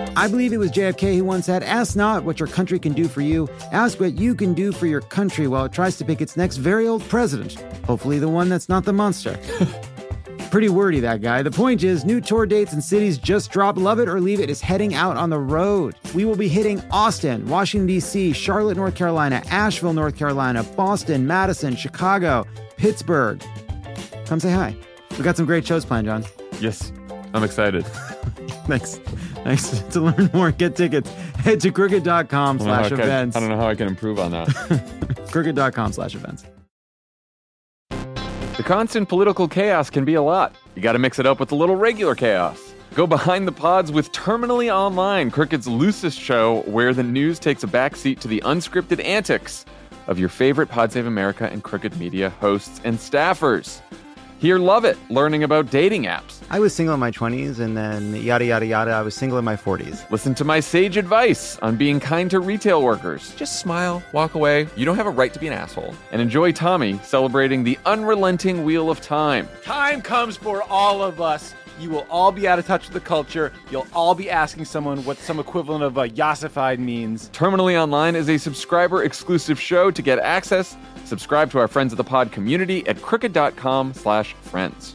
I believe it was JFK who once said, "Ask not what your country can do for you. Ask what you can do for your country," while it tries to pick its next very old president. Hopefully the one that's not the monster. Pretty wordy, that guy. The point is, new tour dates and cities just dropped. Love It or Leave It is heading out on the road. We will be hitting Austin, Washington, D.C., Charlotte, North Carolina, Asheville, North Carolina, Boston, Madison, Chicago, Pittsburgh. Come say hi. We got some great shows planned, John. Yes, I'm excited. Thanks. To learn more, get tickets. Head to crooked.com/events. I don't know how I can improve on that. crooked.com/events. The constant political chaos can be a lot. You got to mix it up with a little regular chaos. Go behind the pods with Terminally Online, Crooked's loosest show where the news takes a backseat to the unscripted antics of your favorite Pod Save America and Crooked Media hosts and staffers. Hear Love It, learning about dating apps. I was single in my 20s, and then yada, yada, yada, I was single in my 40s. Listen to my sage advice on being kind to retail workers. Just smile, walk away. You don't have a right to be an asshole. And enjoy Tommy celebrating the unrelenting Wheel of Time. Time comes for all of us. You will all be out of touch with the culture. You'll all be asking someone what some equivalent of yassified means. Terminally Online is a subscriber-exclusive show. To get access, subscribe to our Friends of the Pod community at crooked.com/friends.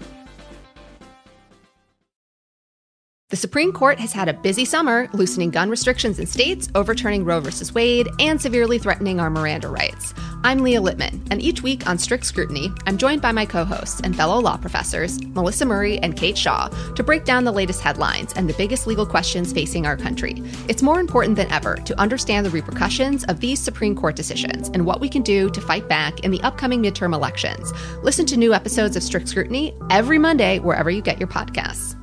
The Supreme Court has had a busy summer, loosening gun restrictions in states, overturning Roe v. Wade, and severely threatening our Miranda rights. I'm Leah Littman, and each week on Strict Scrutiny, I'm joined by my co-hosts and fellow law professors, Melissa Murray and Kate Shaw, to break down the latest headlines and the biggest legal questions facing our country. It's more important than ever to understand the repercussions of these Supreme Court decisions and what we can do to fight back in the upcoming midterm elections. Listen to new episodes of Strict Scrutiny every Monday wherever you get your podcasts.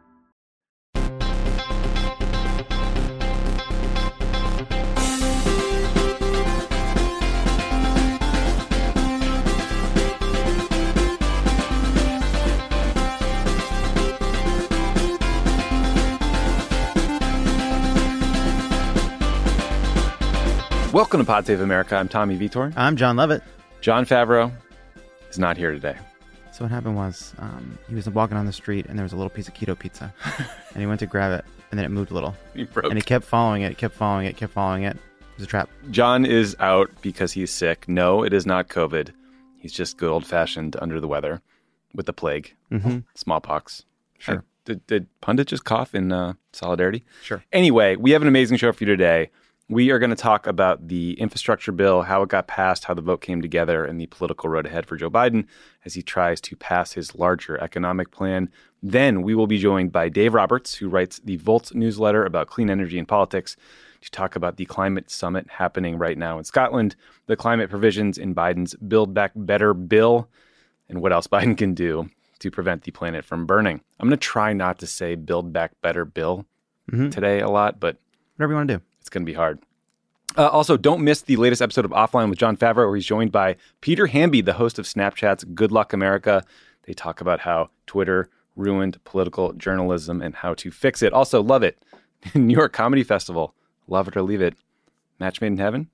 Welcome to Pod Save America. I'm Tommy Vitor. I'm John Lovett. Jon Favreau is not here today. So what happened was he was walking on the street and there was a little piece of keto pizza and he went to grab it and then it moved a little. He broke. And he kept following it. It was a trap. John is out because he's sick. No, it is not COVID. He's just good old-fashioned under the weather with the plague, smallpox. Sure. Did Pundit just cough in solidarity? Sure. Anyway, we have an amazing show for you today. We are going to talk about the infrastructure bill, how it got passed, how the vote came together, and the political road ahead for Joe Biden as he tries to pass his larger economic plan. Then we will be joined by Dave Roberts, who writes the Volt newsletter about clean energy and politics, to talk about the climate summit happening right now in Scotland, the climate provisions in Biden's Build Back Better bill, and what else Biden can do to prevent the planet from burning. I'm going to try not to say Build Back Better bill today a lot, but Whatever you want to do. It's going to be hard. Also, don't miss the latest episode of Offline with Jon Favreau, where he's joined by Peter Hamby, the host of Snapchat's Good Luck America. They talk about how Twitter ruined political journalism and how to fix it. Also, Love It, New York Comedy Festival. Love It or Leave It. Match made in heaven.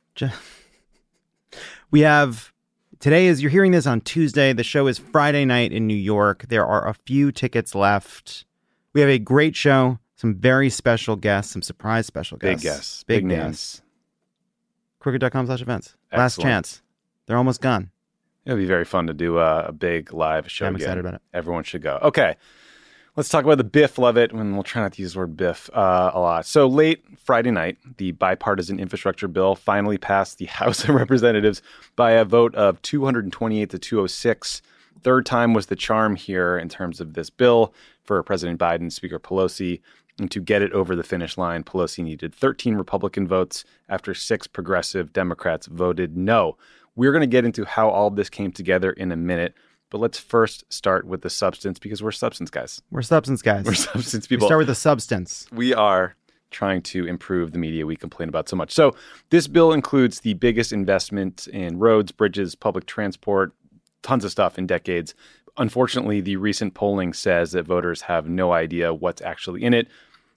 We have, today is, you're hearing this on Tuesday. The show is Friday night in New York. There are a few tickets left. We have a great show. Some very special guests, some surprise special guests. Big guests. Big names. names. Crooked.com/events. Last Excellent. chance. They're almost gone. It'll be very fun to do a big live show. I'm again. excited about it. Everyone should go. Okay. Let's talk about the Biff. Love it. And we'll try not to use the word Biff a lot. So late Friday night, the bipartisan infrastructure bill finally passed the House of Representatives by a vote of 228 to 206. Third time was the charm here in terms of this bill for President Biden, Speaker Pelosi. And to get it over the finish line, Pelosi needed 13 Republican votes after 6 progressive Democrats voted no. We're going to get into how all of this came together in a minute, but let's first start with the substance because we're substance guys. We're substance guys. We're substance We people. start with the substance. We are trying to improve the media we complain about so much. So this bill includes the biggest investment in roads, bridges, public transport, tons of stuff in decades. Unfortunately, the recent polling says that voters have no idea what's actually in it.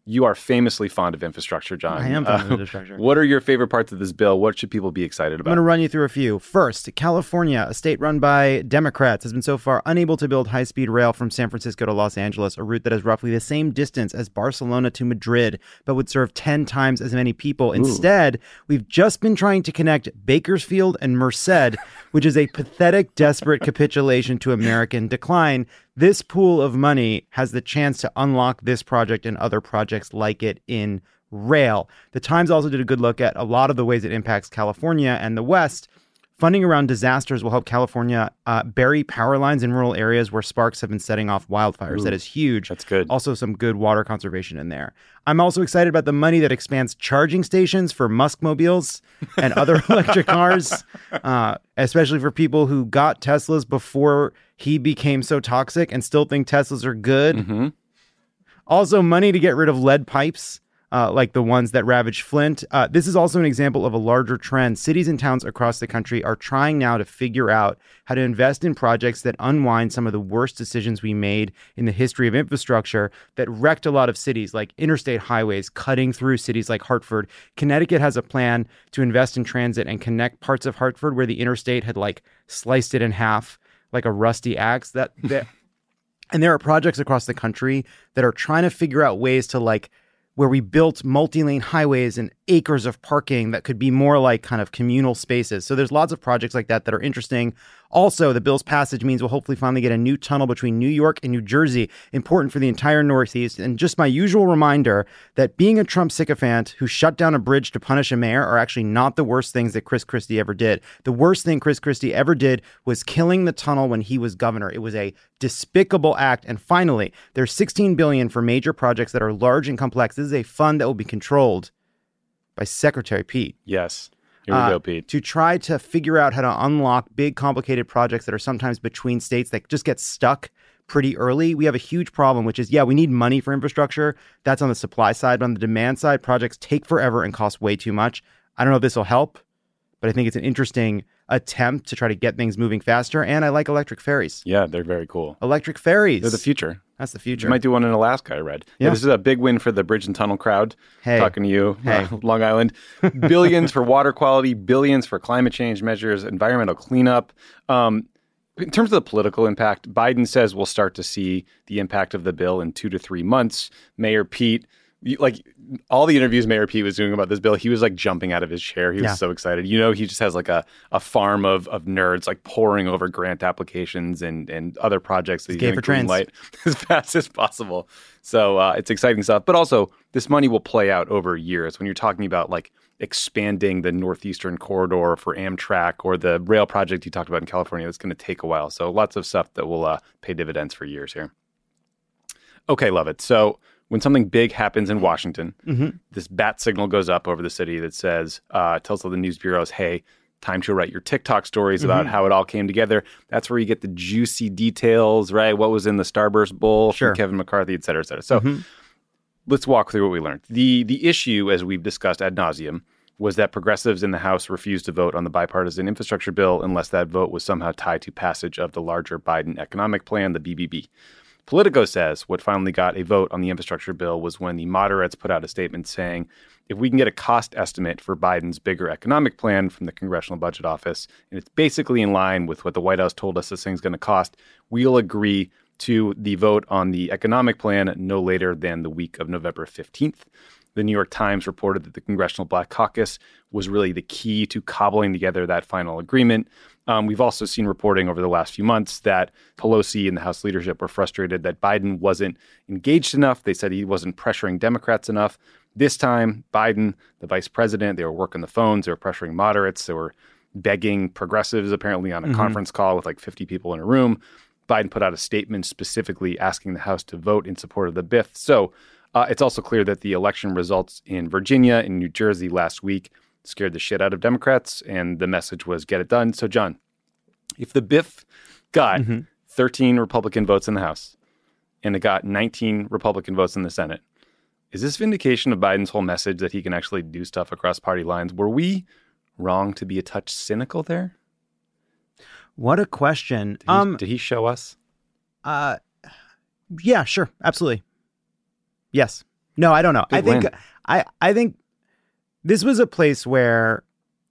You are famously fond of infrastructure, John. I am fond of infrastructure. What are your favorite parts of this bill? What should people be excited I'm about? going to run you through a few. First, California, a state run by Democrats, has been so far unable to build high-speed rail from San Francisco to Los Angeles, a route that is roughly the same distance as Barcelona to Madrid, but would serve 10 times as many people. Instead, we've just been trying to connect Bakersfield and Merced, which is a pathetic, desperate capitulation to American decline. This pool of money has the chance to unlock this project and other projects like it in rail. The Times also did a good look at a lot of the ways it impacts California and the West. Funding around disasters will help California bury power lines in rural areas where sparks have been setting off wildfires. Ooh, that is huge. that's good. Also, some good water conservation in there. I'm also excited about the money that expands charging stations for Muskmobiles and other electric cars, especially for people who got Teslas before he became so toxic and still think Teslas are good. Mm-hmm. Also, money to get rid of lead pipes. Like the ones that ravaged Flint. This is also an example of a larger trend. Cities and towns across the country are trying now to figure out how to invest in projects that unwind some of the worst decisions we made in the history of infrastructure that wrecked a lot of cities, like interstate highways cutting through cities like Hartford. Connecticut has a plan to invest in transit and connect parts of Hartford where the interstate had like sliced it in half like a rusty axe. And there are projects across the country that are trying to figure out ways to like where we built multi-lane highways and acres of parking that could be more like kind of communal spaces. So there's lots of projects like that that are interesting. Also, the bill's passage means we'll hopefully finally get a new tunnel between New York and New Jersey, important for the entire Northeast. And just my usual reminder that being a Trump sycophant who shut down a bridge to punish a mayor are actually not the worst things that Chris Christie ever did. The worst thing Chris Christie ever did was killing the tunnel when he was governor. It was a despicable act. And finally, there's $16 billion for major projects that are large and complex. This is a fund that will be controlled by Secretary Pete. Yes. Here we go, Pete. To try to figure out how to unlock big, complicated projects that are sometimes between states that just get stuck pretty early. We have a huge problem, which is, we need money for infrastructure. That's on the supply side. But on the demand side, projects take forever and cost way too much. I don't know if this will help, but I think it's an interesting attempt to try to get things moving faster. And I like electric ferries. Yeah, they're very cool. Electric ferries. They're the future. That's the future. You might do one in Alaska, I read. Yeah. This is a big win for the bridge and tunnel crowd. Hey. Talking to you, Hey. Long Island. Billions for water quality, billions for climate change measures, environmental cleanup. In terms of the political impact, Biden says we'll start to see the impact of the bill in 2 to 3 months. Mayor Pete, all the interviews Mayor Pete was doing about this bill, he was like jumping out of his chair. He was so excited. He just has like a farm of nerds like poring over grant applications and other projects that he's going to green light as fast as possible. So it's exciting stuff. But also, this money will play out over years. When you're talking about like expanding the Northeastern corridor for Amtrak or the rail project you talked about in California, that's going to take a while. So lots of stuff that will pay dividends for years here. Okay, love it. So when something big happens in Washington, this bat signal goes up over the city that says, tells all the news bureaus, hey, time to write your TikTok stories about how it all came together. That's where you get the juicy details, right? What was in the Starburst Bowl from Kevin McCarthy, et cetera, et cetera. So let's walk through what we learned. The issue, as we've discussed ad nauseum, was that progressives in the House refused to vote on the bipartisan infrastructure bill unless that vote was somehow tied to passage of the larger Biden economic plan, the BBB. Politico says what finally got a vote on the infrastructure bill was when the moderates put out a statement saying, if we can get a cost estimate for Biden's bigger economic plan from the Congressional Budget Office, and it's basically in line with what the White House told us this thing's going to cost, we'll agree to the vote on the economic plan no later than the week of November 15th. The New York Times reported that the Congressional Black Caucus was really the key to cobbling together that final agreement. We've also seen reporting over the last few months that Pelosi and the House leadership were frustrated that Biden wasn't engaged enough. They said he wasn't pressuring Democrats enough. This time, Biden, the vice president, they were working the phones. They were pressuring moderates. They were begging progressives, apparently, on a conference call with like 50 people in a room. Biden put out a statement specifically asking the House to vote in support of the BIF. So it's also clear that the election results in Virginia and New Jersey last week scared the shit out of Democrats, and the message was get it done. So, John, if the BIF got 13 Republican votes in the House and it got 19 Republican votes in the Senate, is this vindication of Biden's whole message that he can actually do stuff across party lines? Were we wrong to be a touch cynical there? What a question. Did he show us? Yeah, sure. Absolutely. Yes. No, I don't know. Big win. I think this was a place where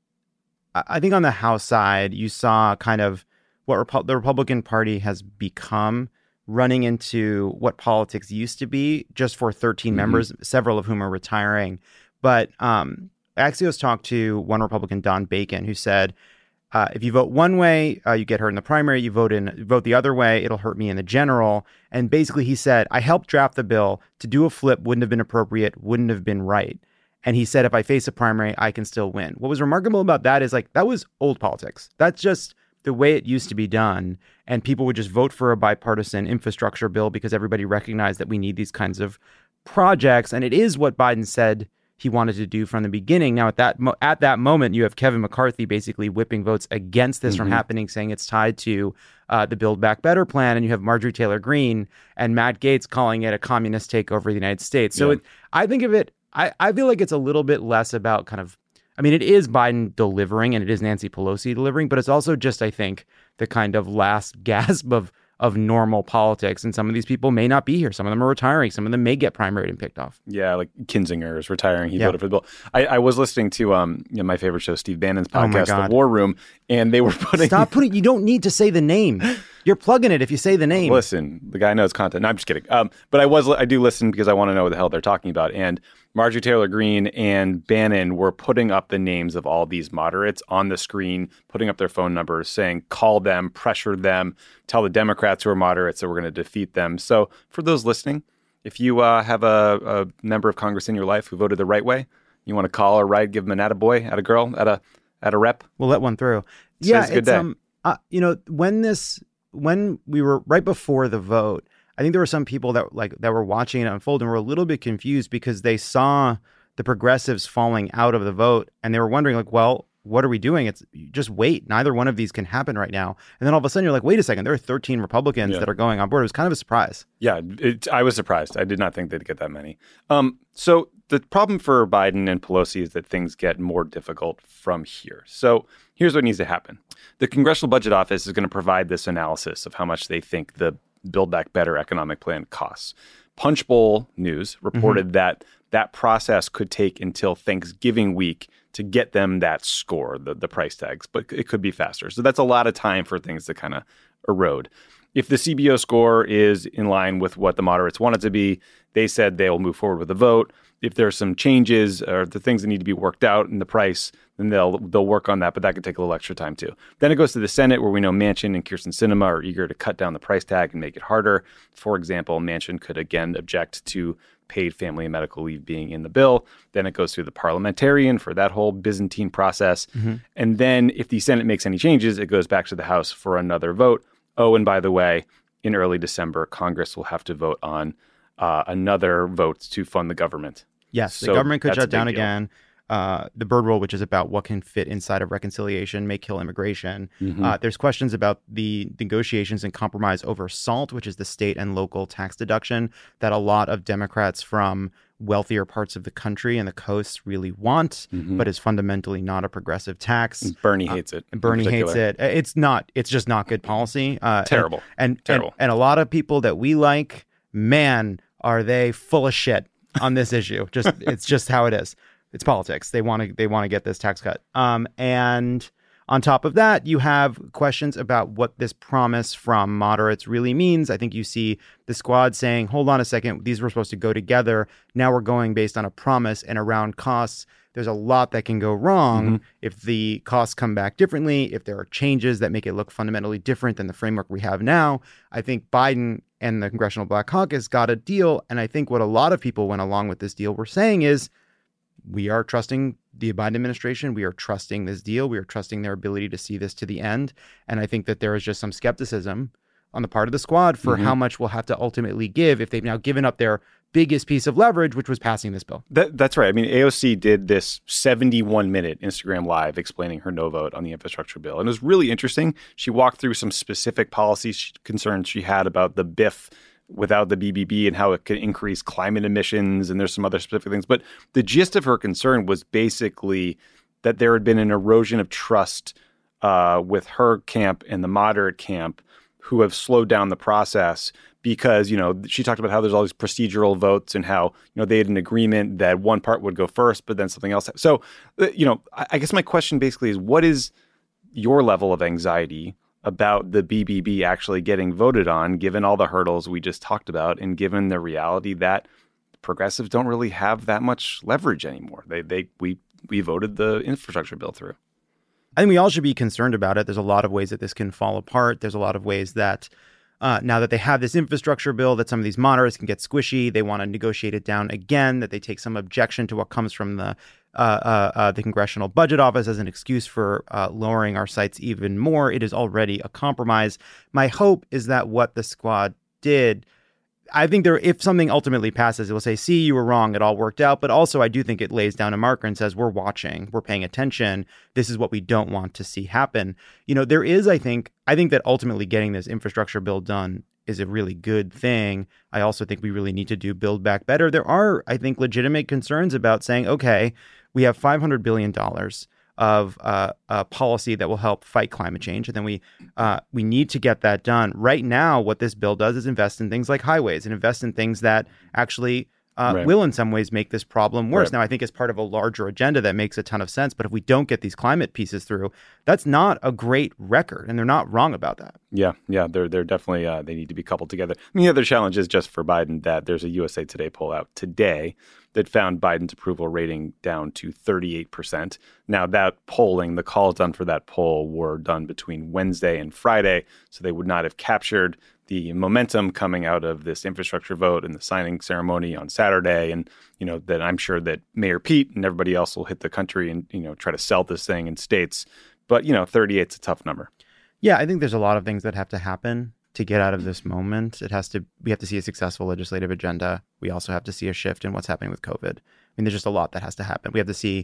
I think on the House side, you saw kind of what the Republican Party has become, running into what politics used to be just for 13 members, several of whom are retiring. But Axios talked to one Republican, Don Bacon, who said, if you vote one way, you get hurt in the primary. You vote the other way, it'll hurt me in the general. And basically he said, I helped draft the bill. To do a flip wouldn't have been appropriate, wouldn't have been right. And he said, if I face a primary, I can still win. What was remarkable about that is that was old politics. That's just the way it used to be done. And people would just vote for a bipartisan infrastructure bill because everybody recognized that we need these kinds of projects. And it is what Biden said he wanted to do from the beginning. Now, at that moment, you have Kevin McCarthy basically whipping votes against this from happening, saying it's tied to the Build Back Better plan. And you have Marjorie Taylor Greene and Matt Gaetz calling it a communist takeover of the United States. So I think of it, I feel like it's a little bit less about it is Biden delivering and it is Nancy Pelosi delivering, but it's also just, I think, the kind of last gasp of normal politics. And some of these people may not be here. Some of them are retiring. Some of them may get primaried and picked off. Yeah, like Kinzinger is retiring. He voted for the bill. I was listening to my favorite show, Steve Bannon's podcast, The War Room, and they were putting... You don't need to say the name. You're plugging it if you say the name. Listen, the guy knows content. No, I'm just kidding. But I do listen because I want to know what the hell they're talking about. And Marjorie Taylor Greene and Bannon were putting up the names of all these moderates on the screen, putting up their phone numbers, saying, call them, pressure them, tell the Democrats who are moderates that we're going to defeat them. So for those listening, if you have a member of Congress in your life who voted the right way, you want to call or write, give them an attaboy, attagirl, at a rep. We'll let one through. Today's a good day. When we were right before the vote, I think there were some people that were watching it unfold and were a little bit confused because they saw the progressives falling out of the vote and they were wondering well, what are we doing? It's just wait. Neither one of these can happen right now. And then all of a sudden you're like, wait a second, there are 13 Republicans that are going on board. It was kind of a surprise. Yeah, I was surprised. I did not think they'd get that many. So the problem for Biden and Pelosi is that things get more difficult from here. So here's what needs to happen. The Congressional Budget Office is going to provide this analysis of how much they think the Build Back Better economic plan costs. Punchbowl News reported that process could take until Thanksgiving week to get them that score, the price tags, but it could be faster. So that's a lot of time for things to kind of erode. If the CBO score is in line with what the moderates want it to be, they said they'll move forward with the vote. If there's some changes or the things that need to be worked out in the price, then they'll work on that, but that could take a little extra time too. Then it goes to the Senate, where we know Manchin and Kyrsten Sinema are eager to cut down the price tag and make it harder. For example, Manchin could again object to paid family and medical leave being in the bill. Then it goes through the parliamentarian for that whole Byzantine process. And then if the Senate makes any changes, it goes back to the House for another vote. Oh, and by the way, in early December, Congress will have to vote on another vote to fund the government. Yes, so the government could shut down again. The Byrd Rule, which is about what can fit inside of reconciliation, may kill immigration. There's questions about the negotiations and compromise over SALT, which is the state and local tax deduction that a lot of Democrats from wealthier parts of the country and the coast really want, but is fundamentally not a progressive tax. Bernie hates it. Bernie hates it. It's just not good policy. Terrible. Terrible. And a lot of people that we like, man, are they full of shit on this issue. It's just how it is. It's politics. They want to get this tax cut. And on top of that, you have questions about what this promise from moderates really means. I think you see the squad saying, hold on a second, these were supposed to go together. Now we're going based on a promise and around costs. There's a lot that can go wrong if the costs come back differently, if there are changes that make it look fundamentally different than the framework we have now. I think Biden and the Congressional Black Caucus got a deal. And I think what a lot of people went along with this deal were saying is, we are trusting the Biden administration. We are trusting this deal. We are trusting their ability to see this to the end. And I think that there is just some skepticism on the part of the squad for how much we'll have to ultimately give if they've now given up their biggest piece of leverage, which was passing this bill. That's right. I mean, AOC did this 71-minute Instagram Live explaining her no vote on the infrastructure bill. And it was really interesting. She walked through some specific policy concerns she had about the BIF without the BBB and how it could increase climate emissions. And there's some other specific things. But the gist of her concern was basically that there had been an erosion of trust with her camp and the moderate camp who have slowed down the process because, she talked about how there's all these procedural votes and how, they had an agreement that one part would go first, but then something else. So, I guess my question basically is, what is your level of anxiety about the BBB actually getting voted on, given all the hurdles we just talked about, and given the reality that progressives don't really have that much leverage anymore? We voted the infrastructure bill through. I think we all should be concerned about it. There's a lot of ways that this can fall apart. There's a lot of ways that now that they have this infrastructure bill, that some of these moderates can get squishy. They want to negotiate it down again, that they take some objection to what comes from the Congressional Budget Office as an excuse for lowering our sights even more. It is already a compromise. My hope is that what the squad did, I think if something ultimately passes, it will say, see, you were wrong. It all worked out. But also, I do think it lays down a marker and says, we're watching, we're paying attention. This is what we don't want to see happen. There is, I think that ultimately getting this infrastructure bill done is a really good thing. I also think we really need to do Build Back Better. There are, I think, legitimate concerns about saying, okay, we have $500 billion of policy that will help fight climate change. And then we need to get that done. Right now, what this bill does is invest in things like highways and invest in things that actually will in some ways make this problem worse. Right. Now, I think it's part of a larger agenda that makes a ton of sense. But if we don't get these climate pieces through, that's not a great record. And they're not wrong about that. Yeah. They're definitely, they need to be coupled together. I mean, the other challenge is just for Biden that there's a USA Today poll out today that found Biden's approval rating down to 38%. Now, that polling, the calls done for that poll were done between Wednesday and Friday, so they would not have captured the momentum coming out of this infrastructure vote and the signing ceremony on Saturday. And, that I'm sure that Mayor Pete and everybody else will hit the country and, try to sell this thing in states. But, 38's a tough number. Yeah, I think there's a lot of things that have to happen to get out of this moment. We have to see a successful legislative agenda. We also have to see a shift in what's happening with COVID. I mean, there's just a lot that has to happen. We have to see,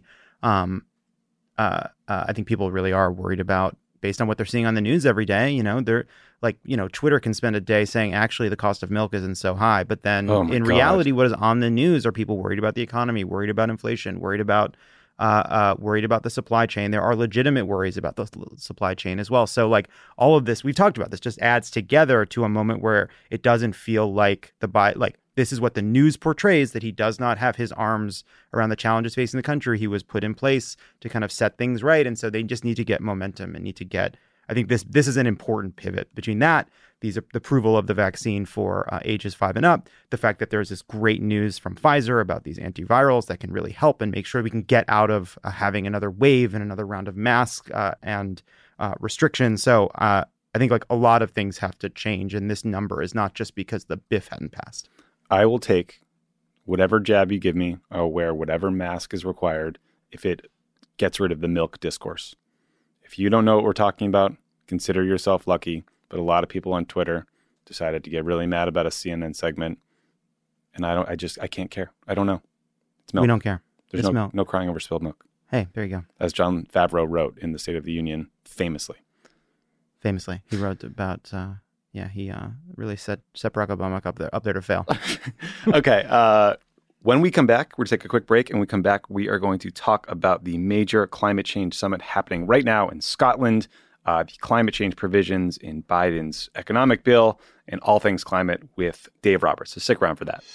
I think people really are worried about, based on what they're seeing on the news every day, they're like, Twitter can spend a day saying, actually, the cost of milk isn't so high. But then reality, what is on the news are people worried about the economy, worried about inflation, worried about the supply chain. There are legitimate worries about the supply chain as well. So all of this, we've talked about this, just adds together to a moment where it doesn't feel like this is what the news portrays, that he does not have his arms around the challenges facing the country. He was put in place to kind of set things right. And so they just need to get momentum and I think this is an important pivot between that, the approval of the vaccine for ages 5 and up, the fact that there's this great news from Pfizer about these antivirals that can really help and make sure we can get out of having another wave and another round of masks and restrictions. So I think a lot of things have to change. And this number is not just because the BIF hadn't passed. I will take whatever jab you give me. I'll wear whatever mask is required if it gets rid of the milk discourse. If you don't know what we're talking about, consider yourself lucky. But a lot of people on Twitter decided to get really mad about a CNN segment. And I can't care. I don't know. It's milk. We don't care. There's no crying over spilled milk. Hey, there you go. As John Favreau wrote in the State of the Union, famously. He wrote about, he really set Barack Obama up there to fail. Okay. When we come back, we're going to take a quick break. And when we come back, we are going to talk about the major climate change summit happening right now in Scotland, the climate change provisions in Biden's economic bill, and all things climate with Dave Roberts. So stick around for that.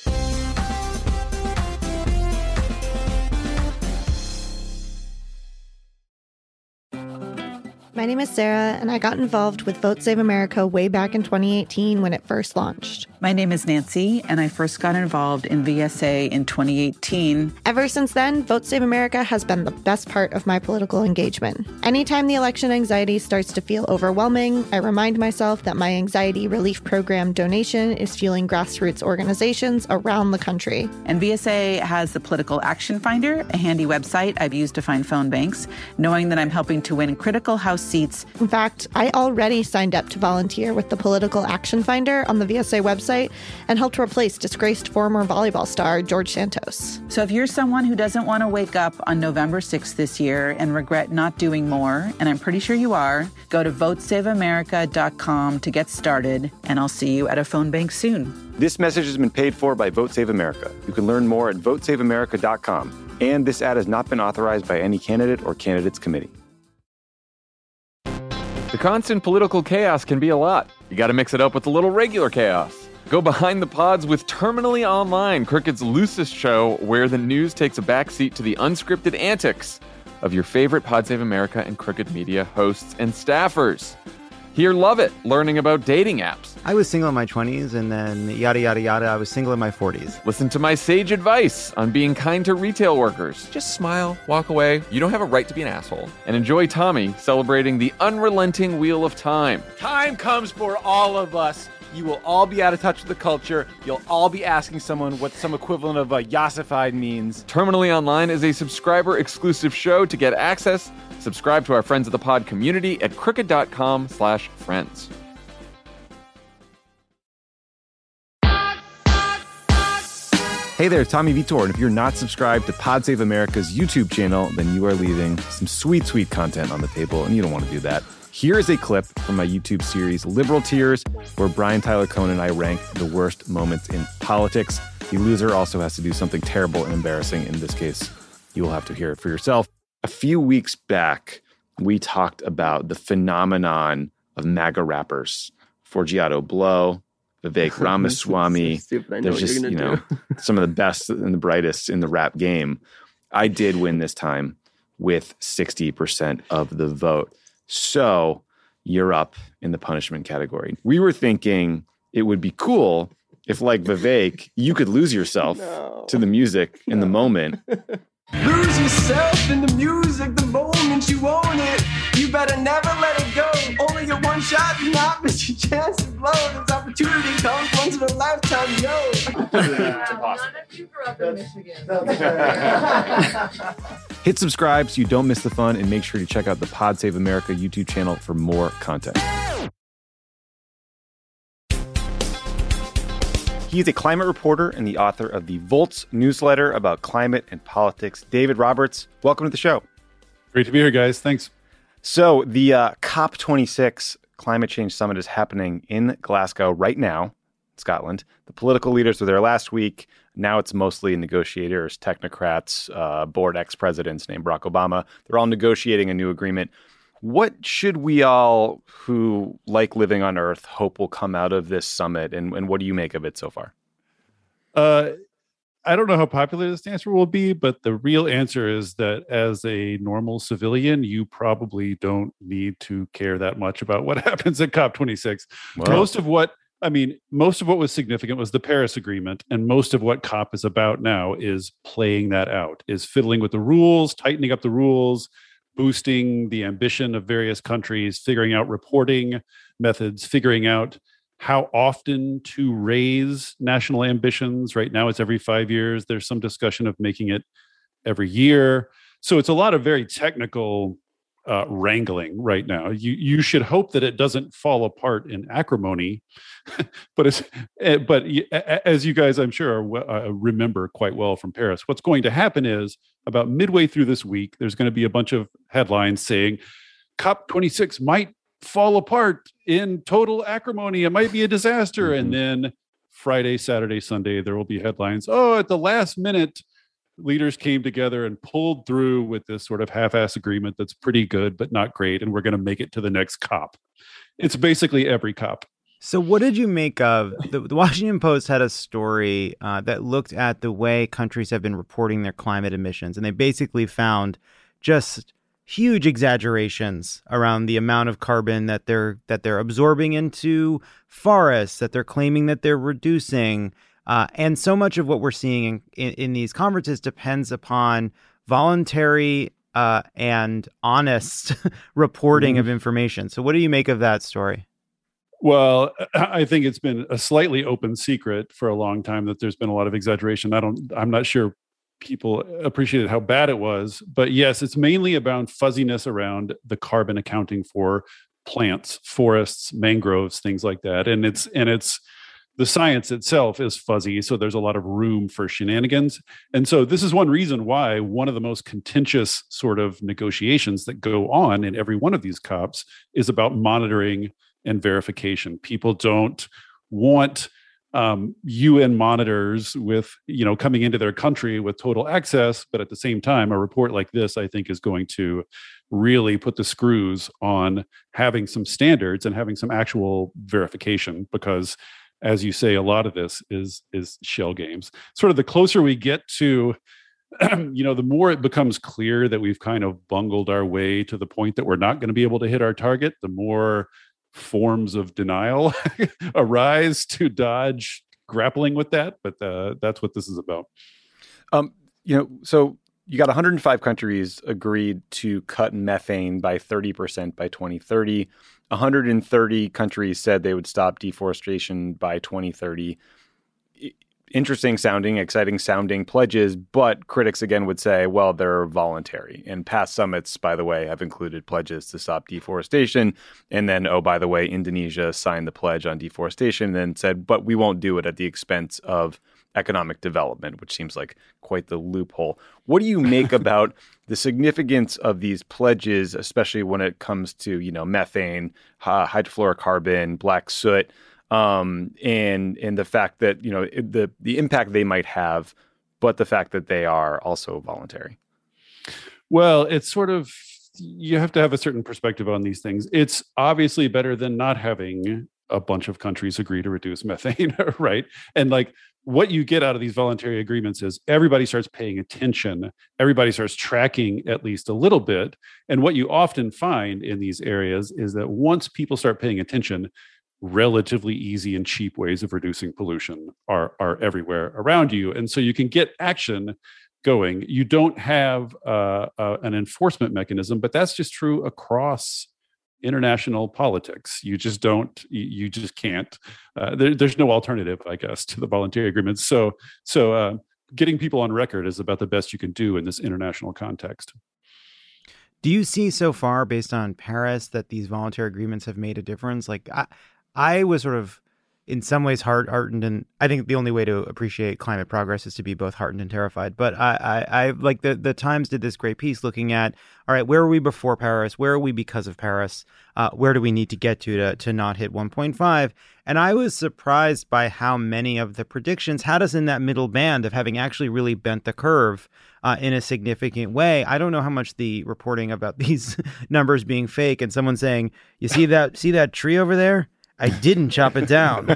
My name is Sarah, and I got involved with Vote Save America way back in 2018 when it first launched. My name is Nancy, and I first got involved in VSA in 2018. Ever since then, Vote Save America has been the best part of my political engagement. Anytime the election anxiety starts to feel overwhelming, I remind myself that my anxiety relief program donation is fueling grassroots organizations around the country. And VSA has the Political Action Finder, a handy website I've used to find phone banks, knowing that I'm helping to win critical House seats. In fact, I already signed up to volunteer with the Political Action Finder on the VSA website and helped replace disgraced former volleyball star George Santos. So if you're someone who doesn't want to wake up on November 6th this year and regret not doing more, and I'm pretty sure you are, go to votesaveamerica.com to get started, and I'll see you at a phone bank soon. This message has been paid for by Vote Save America. You can learn more at votesaveamerica.com. And this ad has not been authorized by any candidate or candidates committee. The constant political chaos can be a lot. You gotta mix it up with a little regular chaos. Go behind the pods with Terminally Online, Crooked's loosest show where the news takes a backseat to the unscripted antics of your favorite Pod Save America and Crooked Media hosts and staffers. Hear Lovett learning about dating apps. I was single in my 20s, and then yada, yada, yada, I was single in my 40s. Listen to my sage advice on being kind to retail workers. Just smile, walk away. You don't have a right to be an asshole. And enjoy Tommy celebrating the unrelenting wheel of time. Time comes for all of us. You will all be out of touch with the culture. You'll all be asking someone what some equivalent of yassified means. Terminally Online is a subscriber-exclusive show. To get access, subscribe to our Friends of the Pod community at crooked.com/friends. Hey there, Tommy Vitor, and if you're not subscribed to Pod Save America's YouTube channel, then you are leaving some sweet, sweet content on the table, and you don't want to do that. Here is a clip from my YouTube series, Liberal Tears, where Brian Tyler Cohen and I rank the worst moments in politics. The loser also has to do something terrible and embarrassing. In this case, you will have to hear it for yourself. A few weeks back, we talked about the phenomenon of MAGA rappers. Forgiato Blow, Vivek Ramaswamy. There's just, some of the best and the brightest in the rap game. I did win this time with 60% of the vote. So you're up in the punishment category. We were thinking it would be cool if, like Vivek, you could lose yourself to the music in the moment. Lose yourself in the music the moment you own it. You better never let it go. Only your one shot, do not miss your chance to blow. This opportunity comes once in a lifetime, yo. None of you grew up in Michigan. Hit subscribe so you don't miss the fun, and make sure to check out the Pod Save America YouTube channel for more content. He is a climate reporter and the author of the Volts newsletter about climate and politics. David Roberts, welcome to the show. Great to be here, guys. Thanks. So the COP26 Climate Change Summit is happening in Glasgow right now, Scotland. The political leaders were there last week. Now it's mostly negotiators, technocrats, board ex-presidents named Barack Obama. They're all negotiating a new agreement. What should we all who like living on Earth hope will come out of this summit, and what do you make of it so far? I don't know how popular this answer will be, but the real answer is that as a normal civilian, you probably don't need to care that much about what happens at COP26. Wow. Most of what was significant was the Paris Agreement, and most of what COP is about now is playing that out, is fiddling with the rules, tightening up the rules, boosting the ambition of various countries, figuring out reporting methods, figuring out how often to raise national ambitions. Right now it's every 5 years. There's some discussion of making it every year. So it's a lot of very technical wrangling right now. You should hope that it doesn't fall apart in acrimony, but as you guys, I'm sure, remember quite well from Paris, what's going to happen is about midway through this week, there's going to be a bunch of headlines saying COP26 might fall apart in total acrimony. It might be a disaster. Mm-hmm. And then Friday, Saturday, Sunday, there will be headlines. Oh, at the last minute, leaders came together and pulled through with this sort of half-ass agreement that's pretty good, but not great. And we're going to make it to the next COP. It's basically every COP. So what did you make of the Washington Post had a story that looked at the way countries have been reporting their climate emissions, and they basically found just huge exaggerations around the amount of carbon that they're absorbing into forests, that they're claiming that they're reducing. And so much of what we're seeing in these conferences depends upon voluntary and honest reporting of information. So what do you make of that story? Well, I think it's been a slightly open secret for a long time that there's been a lot of exaggeration. I'm not sure people appreciated how bad it was, but yes, it's mainly about fuzziness around the carbon accounting for plants, forests, mangroves, things like that. And it's the science itself is fuzzy, so there's a lot of room for shenanigans. And so this is one reason why one of the most contentious sort of negotiations that go on in every one of these COPs is about monitoring and verification. People don't want UN monitors with, coming into their country with total access, but at the same time, a report like this, I think, is going to really put the screws on having some standards and having some actual verification, because as you say, a lot of this is shell games. Sort of the closer we get to the more it becomes clear that we've kind of bungled our way to the point that we're not going to be able to hit our target, the more forms of denial arise to dodge grappling with that. But that's what this is about. So you got 105 countries agreed to cut methane by 30% by 2030. 130 countries said they would stop deforestation by 2030. Interesting sounding, exciting sounding pledges, but critics again would say, well, they're voluntary. And past summits, by the way, have included pledges to stop deforestation. And then, oh, by the way, Indonesia signed the pledge on deforestation and then said, but we won't do it at the expense of economic development, which seems like quite the loophole. What do you make about the significance of these pledges, especially when it comes to, methane, hydrofluorocarbon, black soot, and the fact that, the impact they might have, but the fact that they are also voluntary? Well, it's sort of, you have to have a certain perspective on these things. It's obviously better than not having a bunch of countries agree to reduce methane, right? And like what you get out of these voluntary agreements is everybody starts paying attention. Everybody starts tracking at least a little bit. And what you often find in these areas is that once people start paying attention, relatively easy and cheap ways of reducing pollution are everywhere around you. And so you can get action going. You don't have an enforcement mechanism, but that's just true across international politics. You just don't, you just can't. There's no alternative, I guess, to the voluntary agreements. So getting people on record is about the best you can do in this international context. Do you see so far, based on Paris, that these voluntary agreements have made a difference? Like, I was sort of, in some ways, heartened, and I think the only way to appreciate climate progress is to be both heartened and terrified. But I like the Times did this great piece looking at, all right, where were we before Paris? Where are we because of Paris? Where do we need to get to not hit 1.5? And I was surprised by how many of the predictions had us in that middle band of having actually really bent the curve in a significant way. I don't know how much the reporting about these numbers being fake and someone saying, you see that tree over there? I didn't chop it down.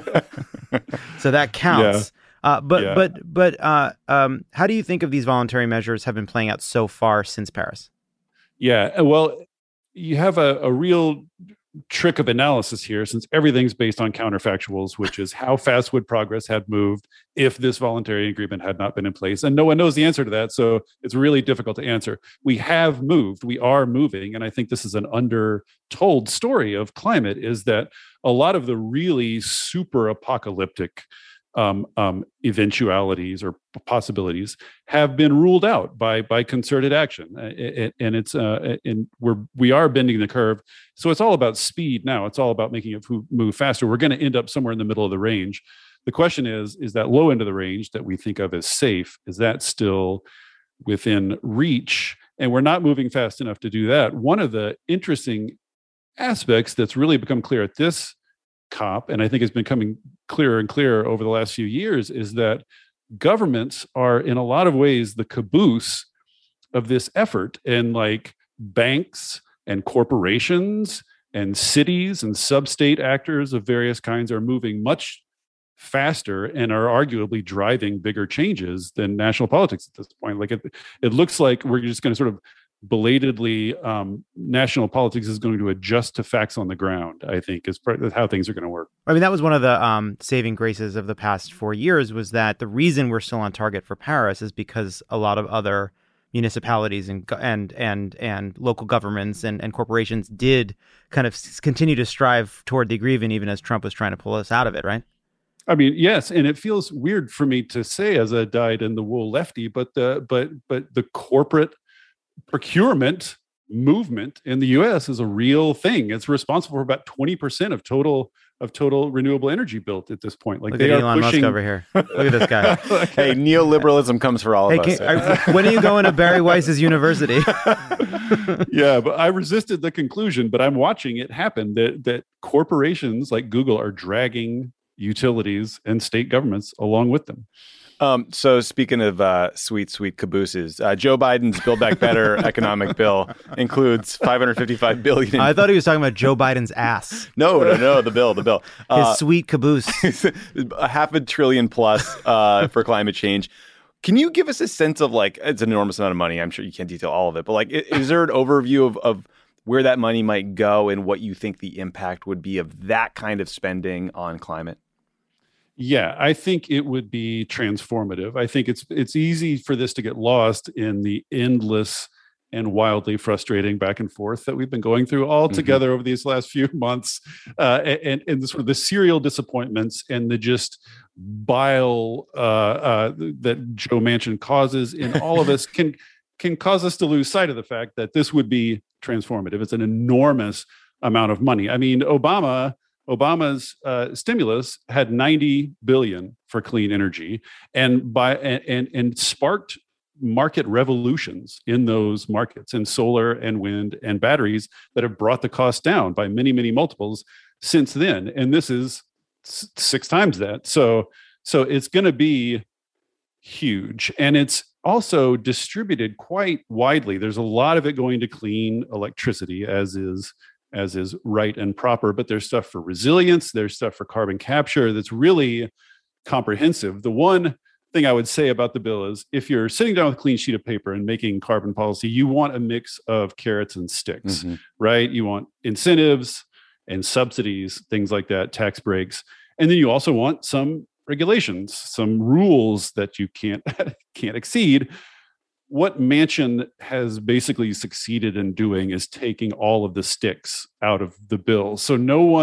So that counts. Yeah. But how do you think of these voluntary measures have been playing out so far since Paris? Yeah, well, you have a real trick of analysis here, since everything's based on counterfactuals, which is how fast would progress have moved if this voluntary agreement had not been in place? And no one knows the answer to that, so it's really difficult to answer. We have moved, we are moving, and I think this is an undertold story of climate, is that a lot of the really super apocalyptic eventualities or possibilities have been ruled out by concerted action, and it's we are bending the curve. So it's all about speed now. It's all about making it move faster. We're going to end up somewhere in the middle of the range. The question is that low end of the range that we think of as safe, is that still within reach? And we're not moving fast enough to do that. One of the interesting aspects that's really become clear at this COP, and I think it's been coming clearer and clearer over the last few years, is that governments are in a lot of ways the caboose of this effort, and like banks and corporations and cities and sub-state actors of various kinds are moving much faster and are arguably driving bigger changes than national politics at this point. Like it looks like we're just going to sort of belatedly, national politics is going to adjust to facts on the ground, I think, is how things are going to work. I mean, that was one of the saving graces of the past 4 years, was that the reason we're still on target for Paris is because a lot of other municipalities and local governments and corporations did kind of continue to strive toward the agreement, even as Trump was trying to pull us out of it, right? I mean, yes, and it feels weird for me to say as a dyed-in-the-wool lefty, but the corporate procurement movement in the U.S. is a real thing. It's responsible for about 20% of total renewable energy built at this point. Like, look at Elon Musk over here. Look at this guy. Hey, neoliberalism comes for all of us. When are you going to Barry Weiss's university? Yeah, but I resisted the conclusion, but I'm watching it happen, that corporations like Google are dragging utilities and state governments along with them. So speaking of sweet cabooses, Joe Biden's Build Back Better economic bill includes $555 billion. I thought he was talking about Joe Biden's ass. No, the bill. His sweet caboose. $500 billion plus for climate change. Can you give us a sense of, like, it's an enormous amount of money. I'm sure you can't detail all of it, but like, is there an overview of where that money might go and what you think the impact would be of that kind of spending on climate? Yeah, I think it would be transformative. I think it's easy for this to get lost in the endless and wildly frustrating back and forth that we've been going through all together over these last few months, and the sort of the serial disappointments and the just bile that Joe Manchin causes in all of us can cause us to lose sight of the fact that this would be transformative. It's an enormous amount of money. I mean, Obama's stimulus had $90 billion for clean energy, and sparked market revolutions in those markets, in solar and wind and batteries, that have brought the cost down by many, many multiples since then. And this is 6 times that. So it's going to be huge, and it's also distributed quite widely. There's a lot of it going to clean electricity, as is right and proper, but there's stuff for resilience, there's stuff for carbon capture that's really comprehensive. The one thing I would say about the bill is, if you're sitting down with a clean sheet of paper and making carbon policy, you want a mix of carrots and sticks, right? You want incentives and subsidies, things like that, tax breaks. And then you also want some regulations, some rules that you can't exceed. What Manchin has basically succeeded in doing is taking all of the sticks out of the bill. So no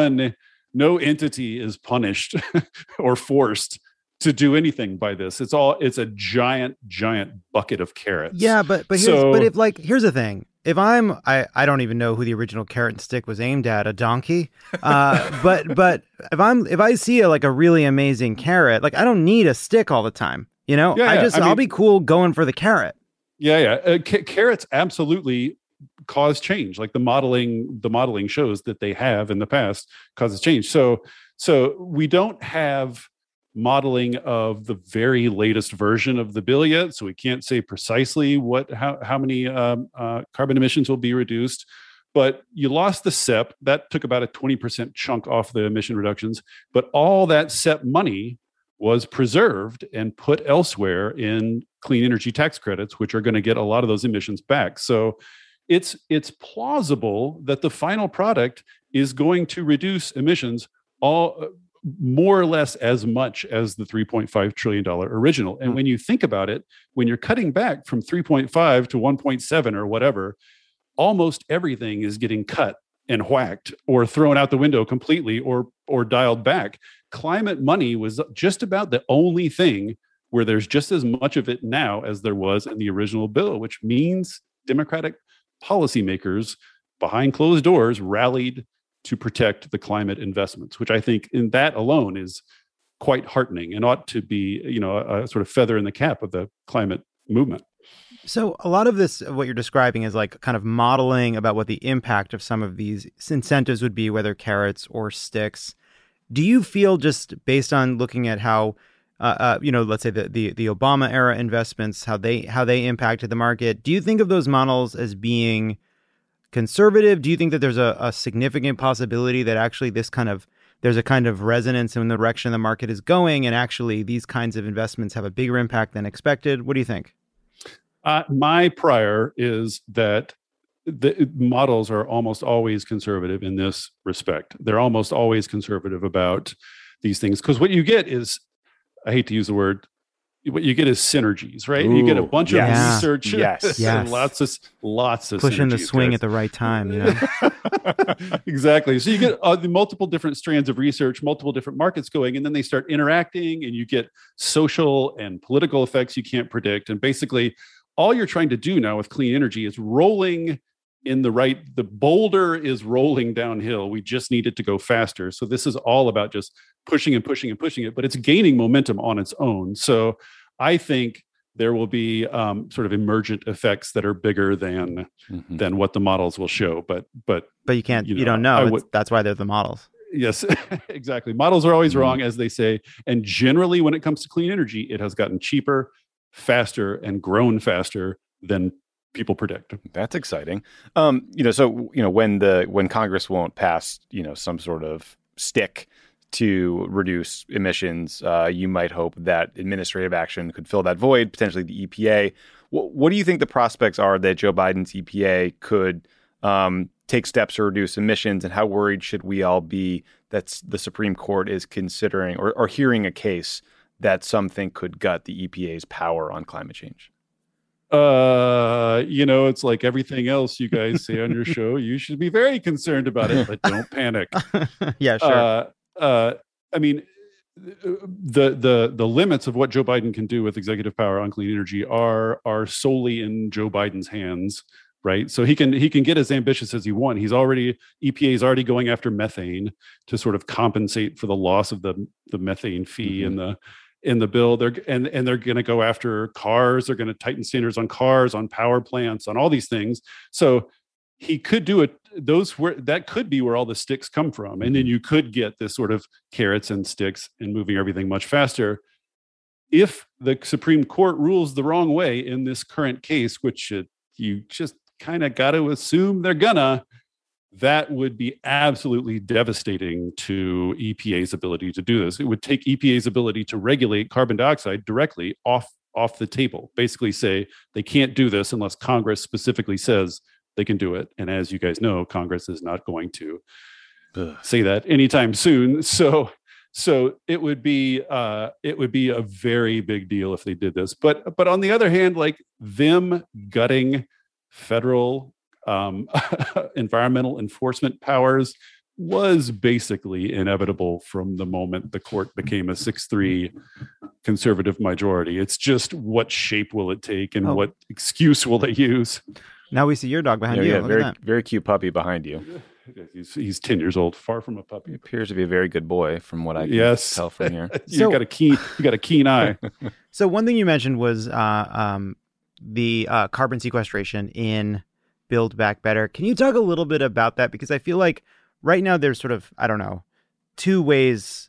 entity is punished or forced to do anything by this. It's a giant bucket of carrots. Yeah, but here's the thing. If I don't even know who the original carrot and stick was aimed at, a donkey. But if I see a really amazing carrot, like, I don't need a stick all the time. You know, I'll be cool going for the carrot. Yeah. Carrots absolutely cause change. Like the modeling shows that they have in the past causes change. So we don't have modeling of the very latest version of the bill yet, so we can't say precisely how many carbon emissions will be reduced. But you lost the SEP. That took about a 20% chunk off the emission reductions. But all that SEP money was preserved and put elsewhere in clean energy tax credits, which are going to get a lot of those emissions back. So it's plausible that the final product is going to reduce emissions all more or less as much as the $3.5 trillion original. And when you think about it, when you're cutting back from 3.5 to 1.7 or whatever, almost everything is getting cut and whacked or thrown out the window completely or dialed back. Climate money was just about the only thing where there's just as much of it now as there was in the original bill, which means Democratic policymakers behind closed doors rallied to protect the climate investments, which I think in that alone is quite heartening and ought to be, a sort of feather in the cap of the climate movement. So a lot of this, what you're describing, is like kind of modeling about what the impact of some of these incentives would be, whether carrots or sticks. Do you feel, just based on looking at how, let's say the Obama era investments, how they impacted the market, do you think of those models as being conservative? Do you think that there's a significant possibility that actually there's a kind of resonance in the direction the market is going, and actually these kinds of investments have a bigger impact than expected? What do you think? My prior is that the models are almost always conservative in this respect. They're almost always conservative about these things, because what you get is, I hate to use the word, what you get is synergies, right? Ooh, you get a bunch of research, and lots of pushing the synergies, swing guys. at the right time, Exactly. So you get the multiple different strands of research, multiple different markets going, and then they start interacting, and you get social and political effects you can't predict. And basically, all you're trying to do now with clean energy is rolling in the boulder is rolling downhill. We just need it to go faster. So this is all about just pushing and pushing and pushing it, but it's gaining momentum on its own. So I think there will be sort of emergent effects that are bigger than what the models will show. But you can't, you don't know. That's why they're the models. Yes, exactly. Models are always wrong, as they say. And generally, when it comes to clean energy, it has gotten cheaper, faster, and grown faster than people predict. That's exciting. When Congress won't pass, some sort of stick to reduce emissions, you might hope that administrative action could fill that void, potentially the EPA. What do you think the prospects are that Joe Biden's EPA could take steps to reduce emissions, and how worried should we all be that the Supreme Court is considering or hearing a case that some think could gut the EPA's power on climate change? It's like everything else you guys say on your show. You should be very concerned about it, but don't panic. Yeah, sure. I mean, the limits of what Joe Biden can do with executive power on clean energy are solely in Joe Biden's hands, right? So he can get as ambitious as he wants. EPA is already going after methane to sort of compensate for the loss of the methane fee in the bill. They're going to go after cars. They're going to tighten standards on cars, on power plants, on all these things. So he could do it. That could be where all the sticks come from. And then you could get this sort of carrots and sticks and moving everything much faster. If the Supreme Court rules the wrong way in this current case, which you just kind of got to assume they're gonna, that would be absolutely devastating to EPA's ability to do this. It would take EPA's ability to regulate carbon dioxide directly off the table. Basically say they can't do this unless Congress specifically says they can do it. And as you guys know, Congress is not going to say that anytime soon. So it would be a very big deal if they did this. But on the other hand, like them gutting federal environmental enforcement powers was basically inevitable from the moment the court became a 6-3 conservative majority. It's just what shape will it take and what excuse will they use? Now we see your dog behind you. Yeah, Look very, at that. very cute puppy behind you. He's 10 years old, far from a puppy. He appears to be a very good boy from what I can tell from here. You got a keen eye. So one thing you mentioned was the carbon sequestration in Build Back Better. Can you talk a little bit about that? Because I feel like right now there's sort of, two ways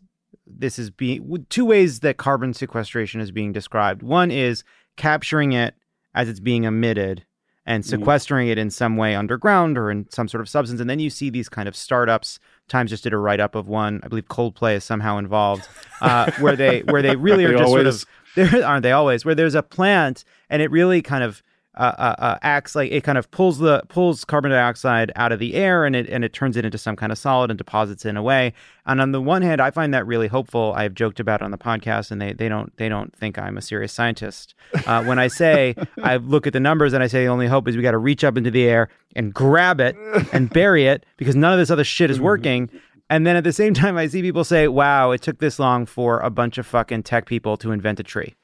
that carbon sequestration is being described. One is capturing it as it's being emitted and sequestering it in some way underground or in some sort of substance. And then you see these kind of startups. Times just did a write-up of one. I believe Coldplay is somehow involved, where they really are just sort of, aren't they always, where there's a plant and it really kind of acts like it kind of pulls carbon dioxide out of the air and it turns it into some kind of solid and deposits it in a way. And on the one hand, I find that really hopeful. I've joked about it on the podcast, and they don't think I'm a serious scientist. When I say, I look at the numbers and I say the only hope is we got to reach up into the air and grab it and bury it because none of this other shit is working. And then at the same time, I see people say, wow, it took this long for a bunch of fucking tech people to invent a tree.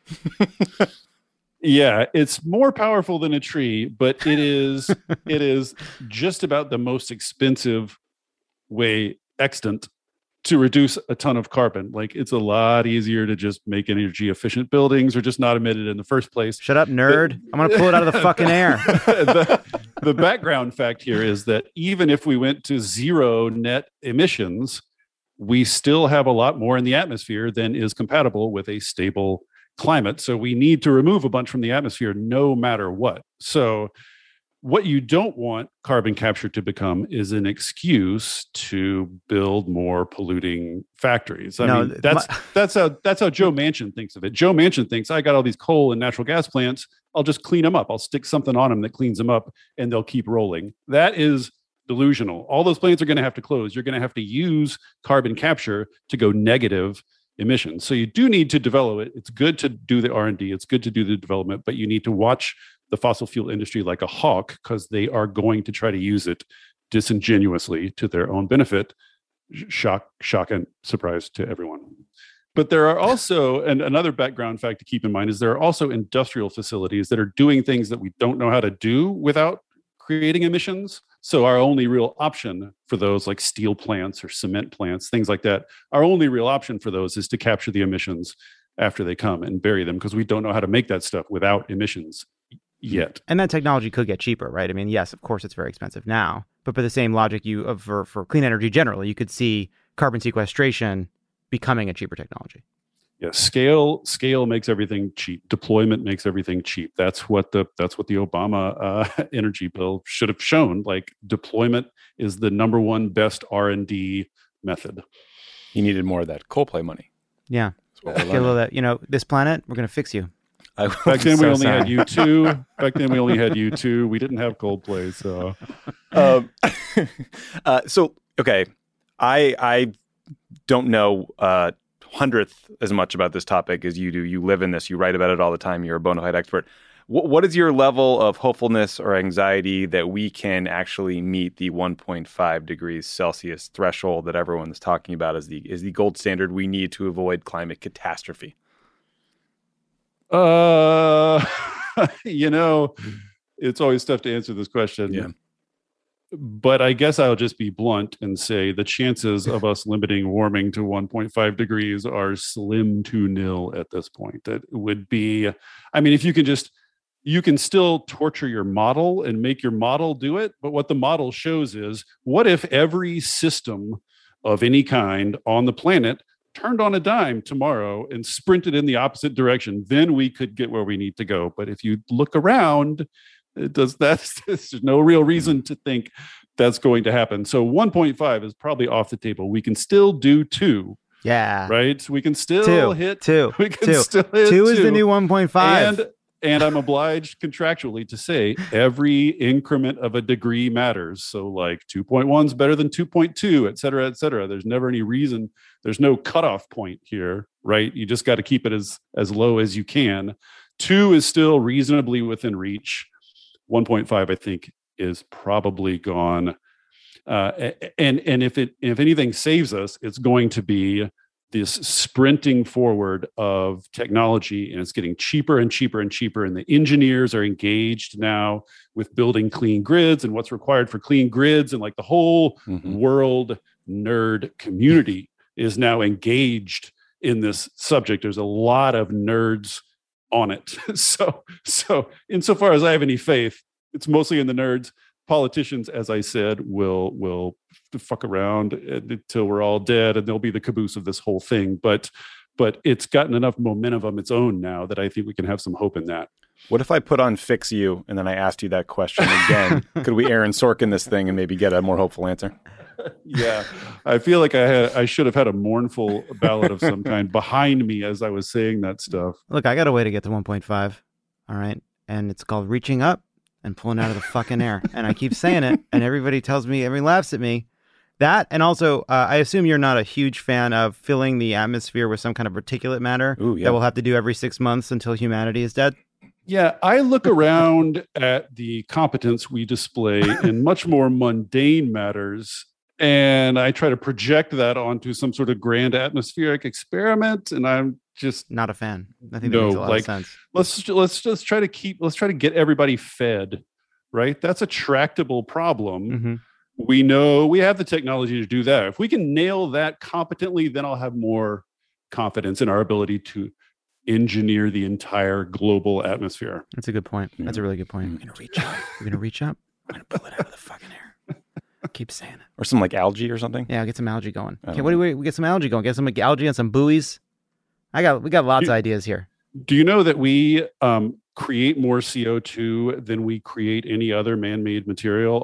Yeah, it's more powerful than a tree, but it is just about the most expensive way extant to reduce a ton of carbon. Like, it's a lot easier to just make energy efficient buildings or just not emit it in the first place. Shut up, nerd. I'm going to pull it out of the fucking air. The background fact here is that even if we went to zero net emissions, we still have a lot more in the atmosphere than is compatible with a stable climate. So we need to remove a bunch from the atmosphere no matter what. So what you don't want carbon capture to become is an excuse to build more polluting factories. I mean, that's how Joe Manchin thinks of it. Joe Manchin thinks, I got all these coal and natural gas plants, I'll just clean them up. I'll stick something on them that cleans them up and they'll keep rolling. That is delusional. All those plants are going to have to close. You're going to have to use carbon capture to go negative emissions. So you do need to develop it. It's good to do the R&D. It's good to do the development, but you need to watch the fossil fuel industry like a hawk because they are going to try to use it disingenuously to their own benefit. Shock and surprise to everyone. But there are also, and another background fact to keep in mind is there are also industrial facilities that are doing things that we don't know how to do without creating emissions. So our only real option for those, like steel plants or cement plants, things like that, our only real option for those is to capture the emissions after they come and bury them because we don't know how to make that stuff without emissions yet. And that technology could get cheaper, right? I mean, yes, of course, it's very expensive now, but by the same logic, for clean energy generally, you could see carbon sequestration becoming a cheaper technology. Yeah, scale makes everything cheap. Deployment makes everything cheap. That's what the Obama energy bill should have shown. Like, deployment is the number one best R&D method. He needed more of that Coldplay money. Yeah, get a little of that. You know, this planet, we're gonna fix you. Back then we only had U2. Back then we only had U2. We didn't have Coldplay. So, okay, I don't know hundredth as much about this topic as you do. You live in this. You write about it all the time. You're a bona fide expert. What is your level of hopefulness or anxiety that we can actually meet the 1.5 degrees Celsius threshold that everyone is talking about as the gold standard we need to avoid climate catastrophe? It's always tough to answer this question. Yeah. But I guess I'll just be blunt and say the chances of us limiting warming to 1.5 degrees are slim to nil at this point. That would be, I mean, if you can still torture your model and make your model do it. But what the model shows is, what if every system of any kind on the planet turned on a dime tomorrow and sprinted in the opposite direction? Then we could get where we need to go. But if you look around, there's no real reason to think that's going to happen. So 1.5 is probably off the table. We can still do 2. Yeah. Right? We can still hit 2. We can still hit 2 is the new 1.5. And I'm obliged contractually to say every increment of a degree matters. So like 2.1 is better than 2.2, et cetera, et cetera. There's never any reason. There's no cutoff point here, right? You just got to keep it as low as you can. 2 is still reasonably within reach. 1.5, I think, is probably gone. And if anything saves us, it's going to be this sprinting forward of technology, and it's getting cheaper and cheaper and cheaper. And the engineers are engaged now with building clean grids and what's required for clean grids. And like the whole world nerd community is now engaged in this subject. There's a lot of nerds on it. So insofar as I have any faith, it's mostly in the nerds. Politicians, as I said, will fuck around until we're all dead, and they'll be the caboose of this whole thing. But it's gotten enough momentum of its own now that I think we can have some hope in that. What if I put on Fix You and then I asked you that question again? Could we Aaron Sorkin this thing and maybe get a more hopeful answer? Yeah, I feel like I should have had a mournful ballad of some kind behind me as I was saying that stuff. Look, I got a way to get to 1.5. All right, and it's called reaching up and pulling out of the fucking air. And I keep saying it, and everybody laughs at me. That, and also, I assume you're not a huge fan of filling the atmosphere with some kind of particulate matter that we'll have to do every 6 months until humanity is dead. Yeah, I look around at the competence we display in much more mundane matters, and I try to project that onto some sort of grand atmospheric experiment, and I'm just not a fan. I think that makes a lot of sense. Let's try to get everybody fed, right? That's a tractable problem. Mm-hmm. We know we have the technology to do that. If we can nail that competently, then I'll have more confidence in our ability to engineer the entire global atmosphere. That's a good point. That's a really good point. We're going to reach up. We're going to reach up. We're going to pull it out of the fucking air. Keep saying it. Or some like algae or something. Yeah, get some algae going. Okay, what do we get some algae going? Get some algae and some buoys. We got lots of ideas here. Do you know that we create more CO2 than we create any other man-made material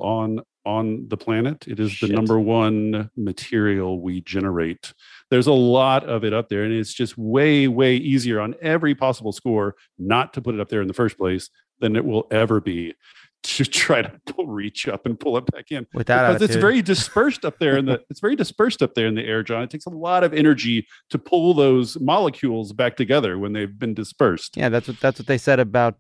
on the planet? It is the number one material we generate. There's a lot of it up there, and it's just way, way easier on every possible score not to put it up there in the first place than it will ever be to try to reach up and pull it back in. Because it's very dispersed up there in the air, John. It takes a lot of energy to pull those molecules back together when they've been dispersed. Yeah, that's what they said about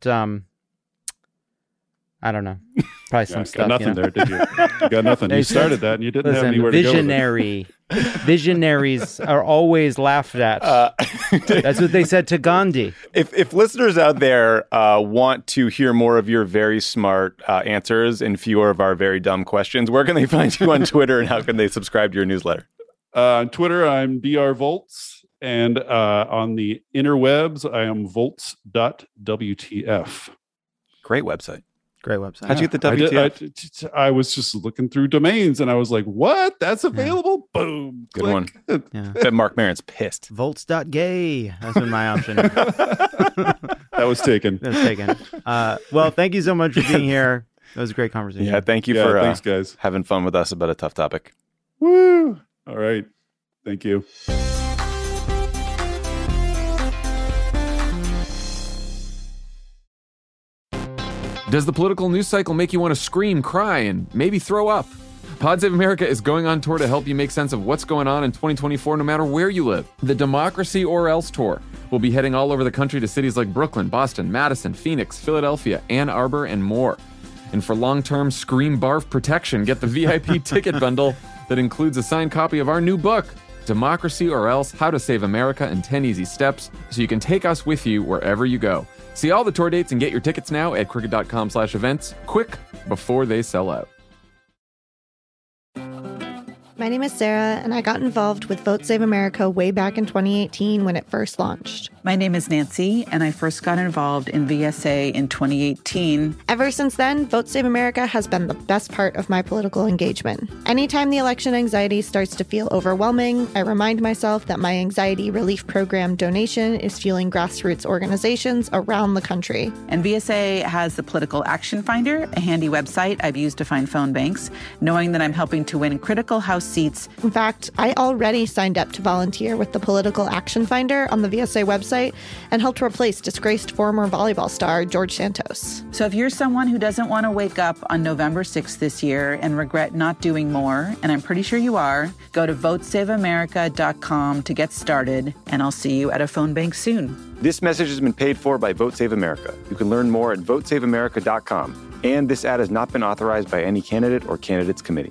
I don't know. Probably some stuff. Got nothing there, did you? You got nothing. You started that and you didn't have anywhere to go with it. Visionaries are always laughed at. That's what they said to Gandhi. If listeners out there want to hear more of your very smart answers and fewer of our very dumb questions, where can they find you on Twitter, and how can they subscribe to your newsletter? On Twitter, I'm Dr. Volts. And on the interwebs, I am volts.wtf. Great website. Great website. How'd you get the WTF? I was just looking through domains and I was like, what? That's available? Yeah. Boom. Good click. one. Yeah. I bet Mark Maron's pissed. Volts.gay. That's been my option. That was taken. That's taken. Well, thank you so much for being here. It was a great conversation. Yeah, thank you for thanks, guys. having fun with us about a tough topic. Woo! All right. Thank you. Does the political news cycle make you want to scream, cry, and maybe throw up? Pod Save America is going on tour to help you make sense of what's going on in 2024 no matter where you live. The Democracy or Else Tour will be heading all over the country to cities like Brooklyn, Boston, Madison, Phoenix, Philadelphia, Ann Arbor, and more. And for long-term scream barf protection, get the VIP ticket bundle that includes a signed copy of our new book, Democracy or Else, How to Save America in 10 Easy Steps, so you can take us with you wherever you go. See all the tour dates and get your tickets now at crooked.com/events. Quick, before they sell out. My name is Sarah, and I got involved with Vote Save America way back in 2018 when it first launched. My name is Nancy, and I first got involved in VSA in 2018. Ever since then, Vote Save America has been the best part of my political engagement. Anytime the election anxiety starts to feel overwhelming, I remind myself that my anxiety relief program donation is fueling grassroots organizations around the country. And VSA has the Political Action Finder, a handy website I've used to find phone banks, knowing that I'm helping to win critical House seats. In fact, I already signed up to volunteer with the Political Action Finder on the VSA website and helped replace disgraced former volleyball star George Santos. So if you're someone who doesn't want to wake up on November 6th this year and regret not doing more, and I'm pretty sure you are, go to votesaveamerica.com to get started, and I'll see you at a phone bank soon. This message has been paid for by Vote Save America. You can learn more at votesaveamerica.com. And this ad has not been authorized by any candidate or candidates committee.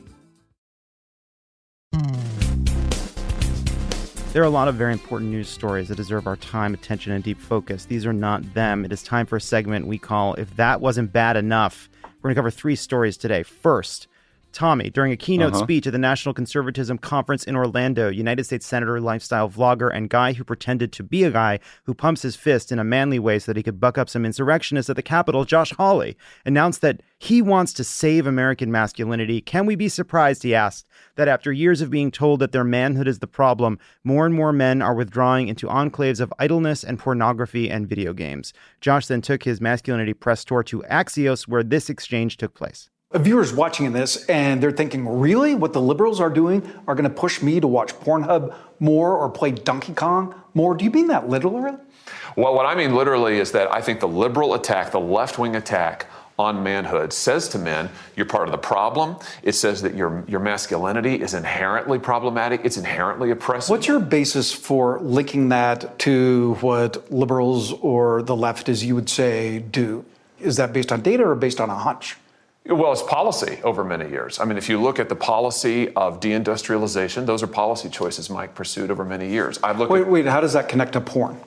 There are a lot of very important news stories that deserve our time, attention, and deep focus. These are not them. It is time for a segment we call If That Wasn't Bad Enough. We're going to cover 3 stories today. First, Tommy, during a keynote speech at the National Conservatism Conference in Orlando, United States Senator, lifestyle vlogger, and guy who pretended to be a guy who pumps his fist in a manly way so that he could buck up some insurrectionists at the Capitol, Josh Hawley, announced that he wants to save American masculinity. Can we be surprised, he asked, that after years of being told that their manhood is the problem, more and more men are withdrawing into enclaves of idleness and pornography and video games. Josh then took his masculinity press tour to Axios, where this exchange took place. Viewers watching this and they're thinking, really? What the liberals are doing are going to push me to watch Pornhub more or play Donkey Kong more? Do you mean that literally? Well, what I mean literally is that I think the liberal attack, the left-wing attack on manhood says to men, you're part of the problem. It says that your masculinity is inherently problematic. It's inherently oppressive. What's your basis for linking that to what liberals or the left, as you would say, do? Is that based on data or based on a hunch? Well, it's policy over many years. I mean, if you look at the policy of deindustrialization, those are policy choices Mike pursued over many years. Wait, how does that connect to porn?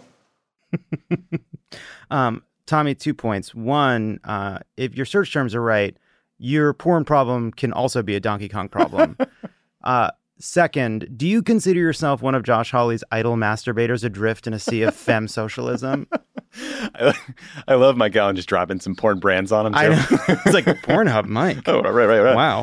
Tommy, 2 points. One, if your search terms are right, your porn problem can also be a Donkey Kong problem. Second, do you consider yourself one of Josh Hawley's idle masturbators adrift in a sea of femme socialism? I love Mike Allen just dropping some porn brands on him, too. It's like Pornhub, Mike. Oh, right. Wow.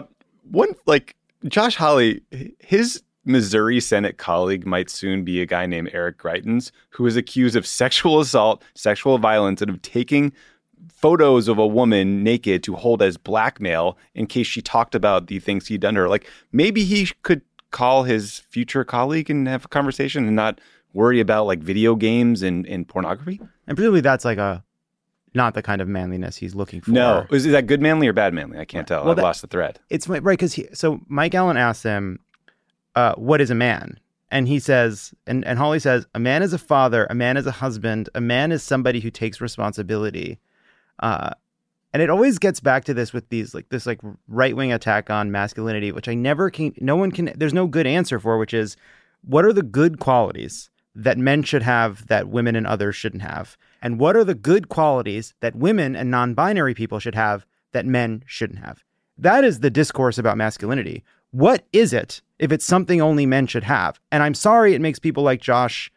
Josh Hawley, his Missouri Senate colleague might soon be a guy named Eric Greitens, who is accused of sexual assault, sexual violence, and of taking photos of a woman naked to hold as blackmail in case she talked about the things he'd done to her. Like, maybe he could call his future colleague and have a conversation and not worry about like video games and pornography. And presumably that's like not the kind of manliness he's looking for. No. Is that good manly or bad manly? I can't tell. Well, I've lost the thread. It's right, because so Mike Allen asked him, what is a man? And he says, and Hawley says, a man is a father, a man is a husband, a man is somebody who takes responsibility. And it always gets back to this with this right-wing attack on masculinity, which there's no good answer for, which is, what are the good qualities that men should have that women and others shouldn't have? And what are the good qualities that women and non-binary people should have that men shouldn't have? That is the discourse about masculinity. What is it if it's something only men should have? And I'm sorry it makes people like Josh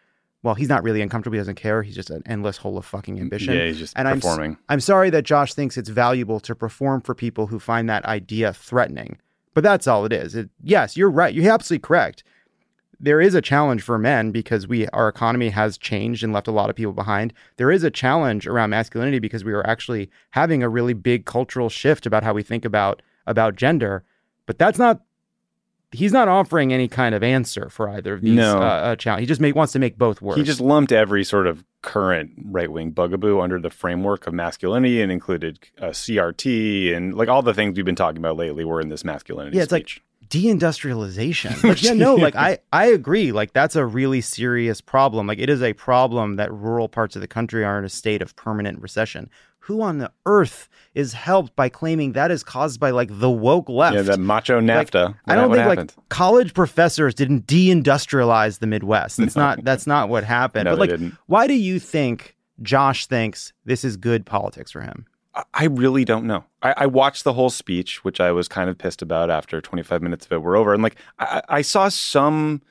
well, he's not really uncomfortable. He doesn't care. He's just an endless hole of fucking ambition. Yeah, he's just performing. I'm sorry that Josh thinks it's valuable to perform for people who find that idea threatening. But that's all it is. Yes, you're right. You're absolutely correct. There is a challenge for men because our economy has changed and left a lot of people behind. There is a challenge around masculinity because we are actually having a really big cultural shift about how we think about gender. But he's not offering any kind of answer for either of these challenges. He just wants to make both work. He just lumped every sort of current right-wing bugaboo under the framework of masculinity and included CRT and like all the things we've been talking about lately were in this masculinity speech. Like deindustrialization. I agree. Like that's a really serious problem. Like it is a problem that rural parts of the country are in a state of permanent recession. Who on the earth is helped by claiming that is caused by like the woke left? Yeah, that macho NAFTA. Like, I don't think like college professors didn't deindustrialize the Midwest. That's not what happened. No, but like, didn't. Why do you think Josh thinks this is good politics for him? I really don't know. I watched the whole speech, which I was kind of pissed about after 25 minutes of it were over. And like, I saw some,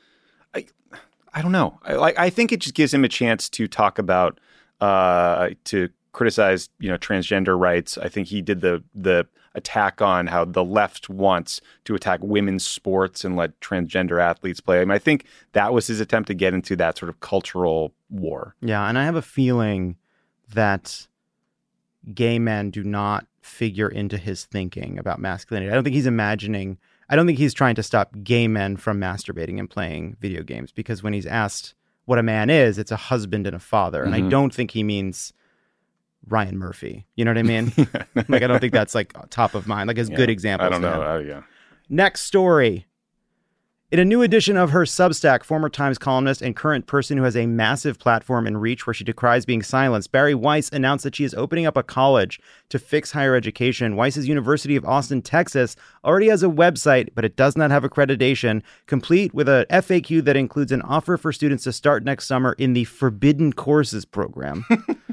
I don't know. I think it just gives him a chance to talk about, to criticize, transgender rights. I think he did the attack on how the left wants to attack women's sports and let transgender athletes play. I mean, I think that was his attempt to get into that sort of cultural war. Yeah, and I have a feeling that gay men do not figure into his thinking about masculinity. I don't think he's trying to stop gay men from masturbating and playing video games, because when he's asked what a man is, it's a husband and a father. And I don't think he means Ryan Murphy. You know what I mean? Like, I don't think that's like top of mind. Like, as good examples. I don't know. Next story. In a new edition of her Substack, former Times columnist and current person who has a massive platform and reach where she decries being silenced, Bari Weiss announced that she is opening up a college to fix higher education. Weiss's University of Austin, Texas, already has a website, but it does not have accreditation, complete with a FAQ that includes an offer for students to start next summer in the Forbidden Courses program.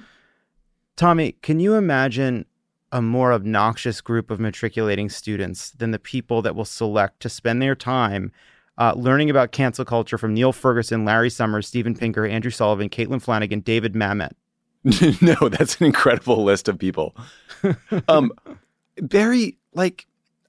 Tommy, can you imagine a more obnoxious group of matriculating students than the people that will select to spend their time learning about cancel culture from Neil Ferguson, Larry Summers, Steven Pinker, Andrew Sullivan, Caitlin Flanagan, David Mamet? No, that's an incredible list of people. Barry, like,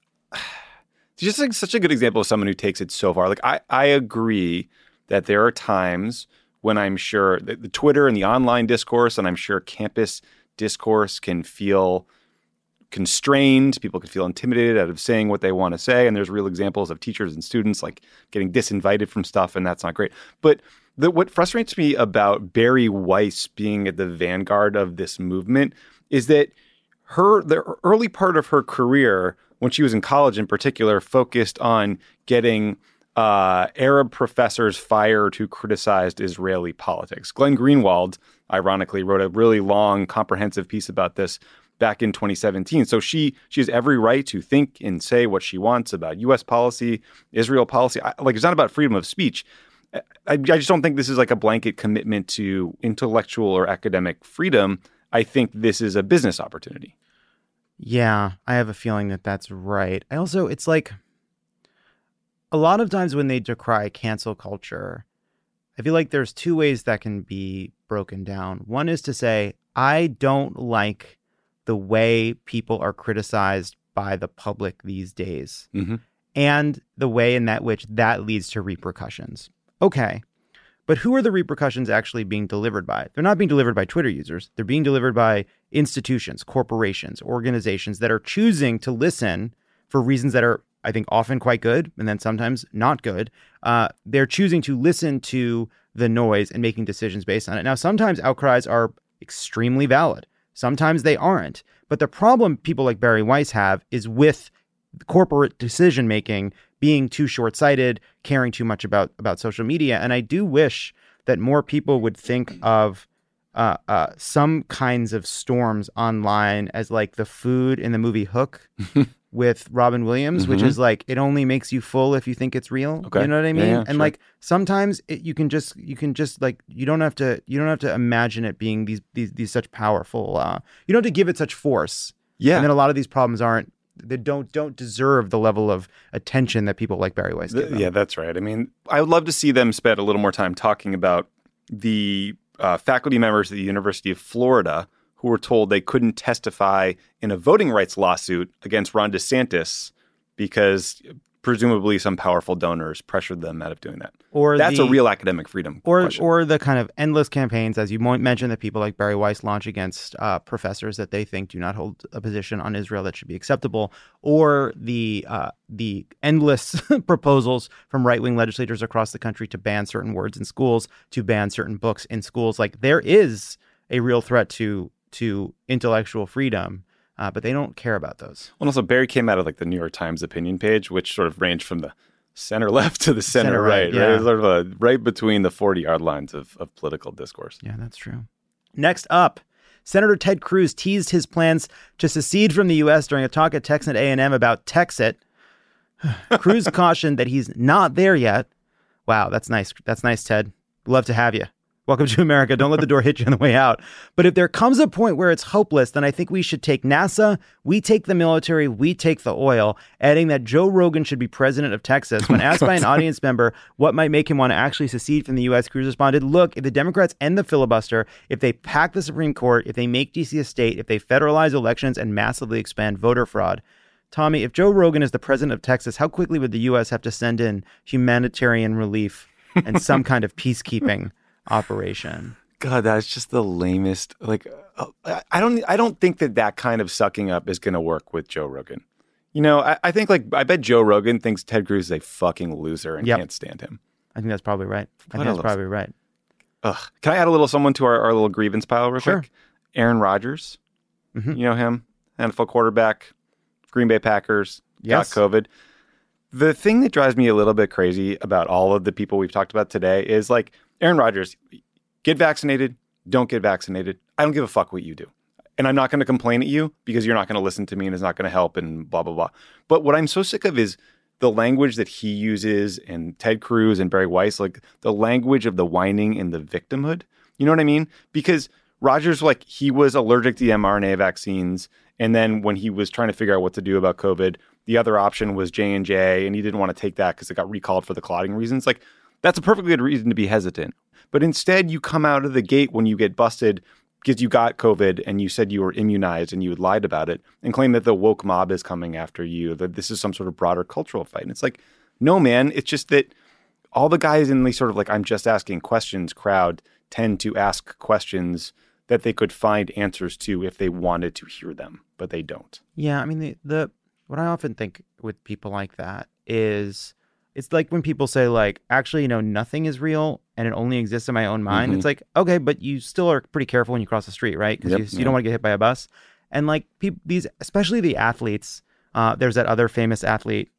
just like such a good example of someone who takes it so far. Like, I agree that there are times when I'm sure the Twitter and the online discourse, and I'm sure campus discourse can feel constrained. People can feel intimidated out of saying what they want to say. And there's real examples of teachers and students like getting disinvited from stuff, and that's not great. But what frustrates me about Bari Weiss being at the vanguard of this movement is that the early part of her career, when she was in college in particular, focused on getting Arab professors fired who criticized Israeli politics. Glenn Greenwald, ironically, wrote a really long, comprehensive piece about this back in 2017. So she has every right to think and say what she wants about U.S. policy, Israel policy. It's not about freedom of speech. I just don't think this is like a blanket commitment to intellectual or academic freedom. I think this is a business opportunity. Yeah, I have a feeling that that's right. It's like a lot of times when they decry cancel culture, I feel like there's two ways that can be broken down. One is to say, I don't like the way people are criticized by the public these days, and the way in which that leads to repercussions. Okay, but who are the repercussions actually being delivered by? They're not being delivered by Twitter users. They're being delivered by institutions, corporations, organizations that are choosing to listen for reasons that are, I think, often quite good and then sometimes not good. They're choosing to listen to the noise and making decisions based on it. Now, sometimes outcries are extremely valid. Sometimes they aren't. But the problem people like Bari Weiss have is with corporate decision-making being too short-sighted, caring too much about social media. And I do wish that more people would think of some kinds of storms online as like the food in the movie Hook with Robin Williams, which is like, it only makes you full if you think it's real. Okay. You know what I mean? Yeah, and sure. Like sometimes you can just like, you don't have to imagine it being these such powerful, you don't have to give it such force. Yeah. And then a lot of these problems they don't deserve the level of attention that people like Bari Weiss give them. Yeah, that's right. I mean, I would love to see them spend a little more time talking about the faculty members at the University of Florida who were told they couldn't testify in a voting rights lawsuit against Ron DeSantis because presumably some powerful donors pressured them out of doing that. Or that's a real academic freedom question. Or the kind of endless campaigns, as you mentioned, that people like Barry Weiss launch against professors that they think do not hold a position on Israel that should be acceptable, or the endless proposals from right-wing legislators across the country to ban certain words in schools, to ban certain books in schools. Like, there is a real threat to intellectual freedom. But they don't care about those. Well, also, Barry came out of like the New York Times opinion page, which sort of ranged from the center left to the center right. Yeah. Right? It's sort of right between the 40-yard lines of political discourse. Yeah, that's true. Next up, Senator Ted Cruz teased his plans to secede from the U.S. during a talk at Texas A&M about Texit. Cruz cautioned that he's not there yet. Wow, that's nice. That's nice, Ted. Love to have you. Welcome to America. Don't let the door hit you on the way out. But if there comes a point where it's hopeless, then I think we should take NASA, we take the military, we take the oil, adding that Joe Rogan should be president of Texas. When asked by an audience member what might make him want to actually secede from the U.S., Cruz responded, look, if the Democrats end the filibuster, if they pack the Supreme Court, if they make D.C. a state, if they federalize elections and massively expand voter fraud. Tommy, if Joe Rogan is the president of Texas, how quickly would the U.S. have to send in humanitarian relief and some kind of peacekeeping operation? God, that's just the lamest. Like, I don't think that kind of sucking up is going to work with Joe Rogan. You know, I think I bet Joe Rogan thinks Ted Cruz is a fucking loser and can't stand him. I think that's probably right. Ugh. Can I add a little someone to our little grievance pile real quick? Aaron Rodgers. Mm-hmm. You know him? NFL quarterback, Green Bay Packers, got COVID. The thing that drives me a little bit crazy about all of the people we've talked about today is like, Aaron Rodgers, get vaccinated, don't get vaccinated. I don't give a fuck what you do. And I'm not going to complain at you because you're not going to listen to me and it's not going to help and blah, blah, blah. But what I'm so sick of is the language that he uses and Ted Cruz and Barry Weiss, like the language of the whining and the victimhood. You know what I mean? Because Rodgers, like, he was allergic to the mRNA vaccines. And then when he was trying to figure out what to do about COVID, the other option was J&J, and he didn't want to take that because it got recalled for the clotting reasons. Like, that's a perfectly good reason to be hesitant. But instead, you come out of the gate when you get busted because you got COVID and you said you were immunized and you had lied about it and claim that the woke mob is coming after you, that this is some sort of broader cultural fight. And it's like, no, man, it's just that all the guys in the sort of like, I'm just asking questions crowd tend to ask questions that they could find answers to if they wanted to hear them, but they don't. Yeah, I mean, the what I often think with people like that is it's like when people say, like, actually, you know, nothing is real and it only exists in my own mind. Mm-hmm. It's like, okay, but you still are pretty careful when you cross the street, right? Because you don't want to get hit by a bus. And like these, especially the athletes, there's that other famous athlete,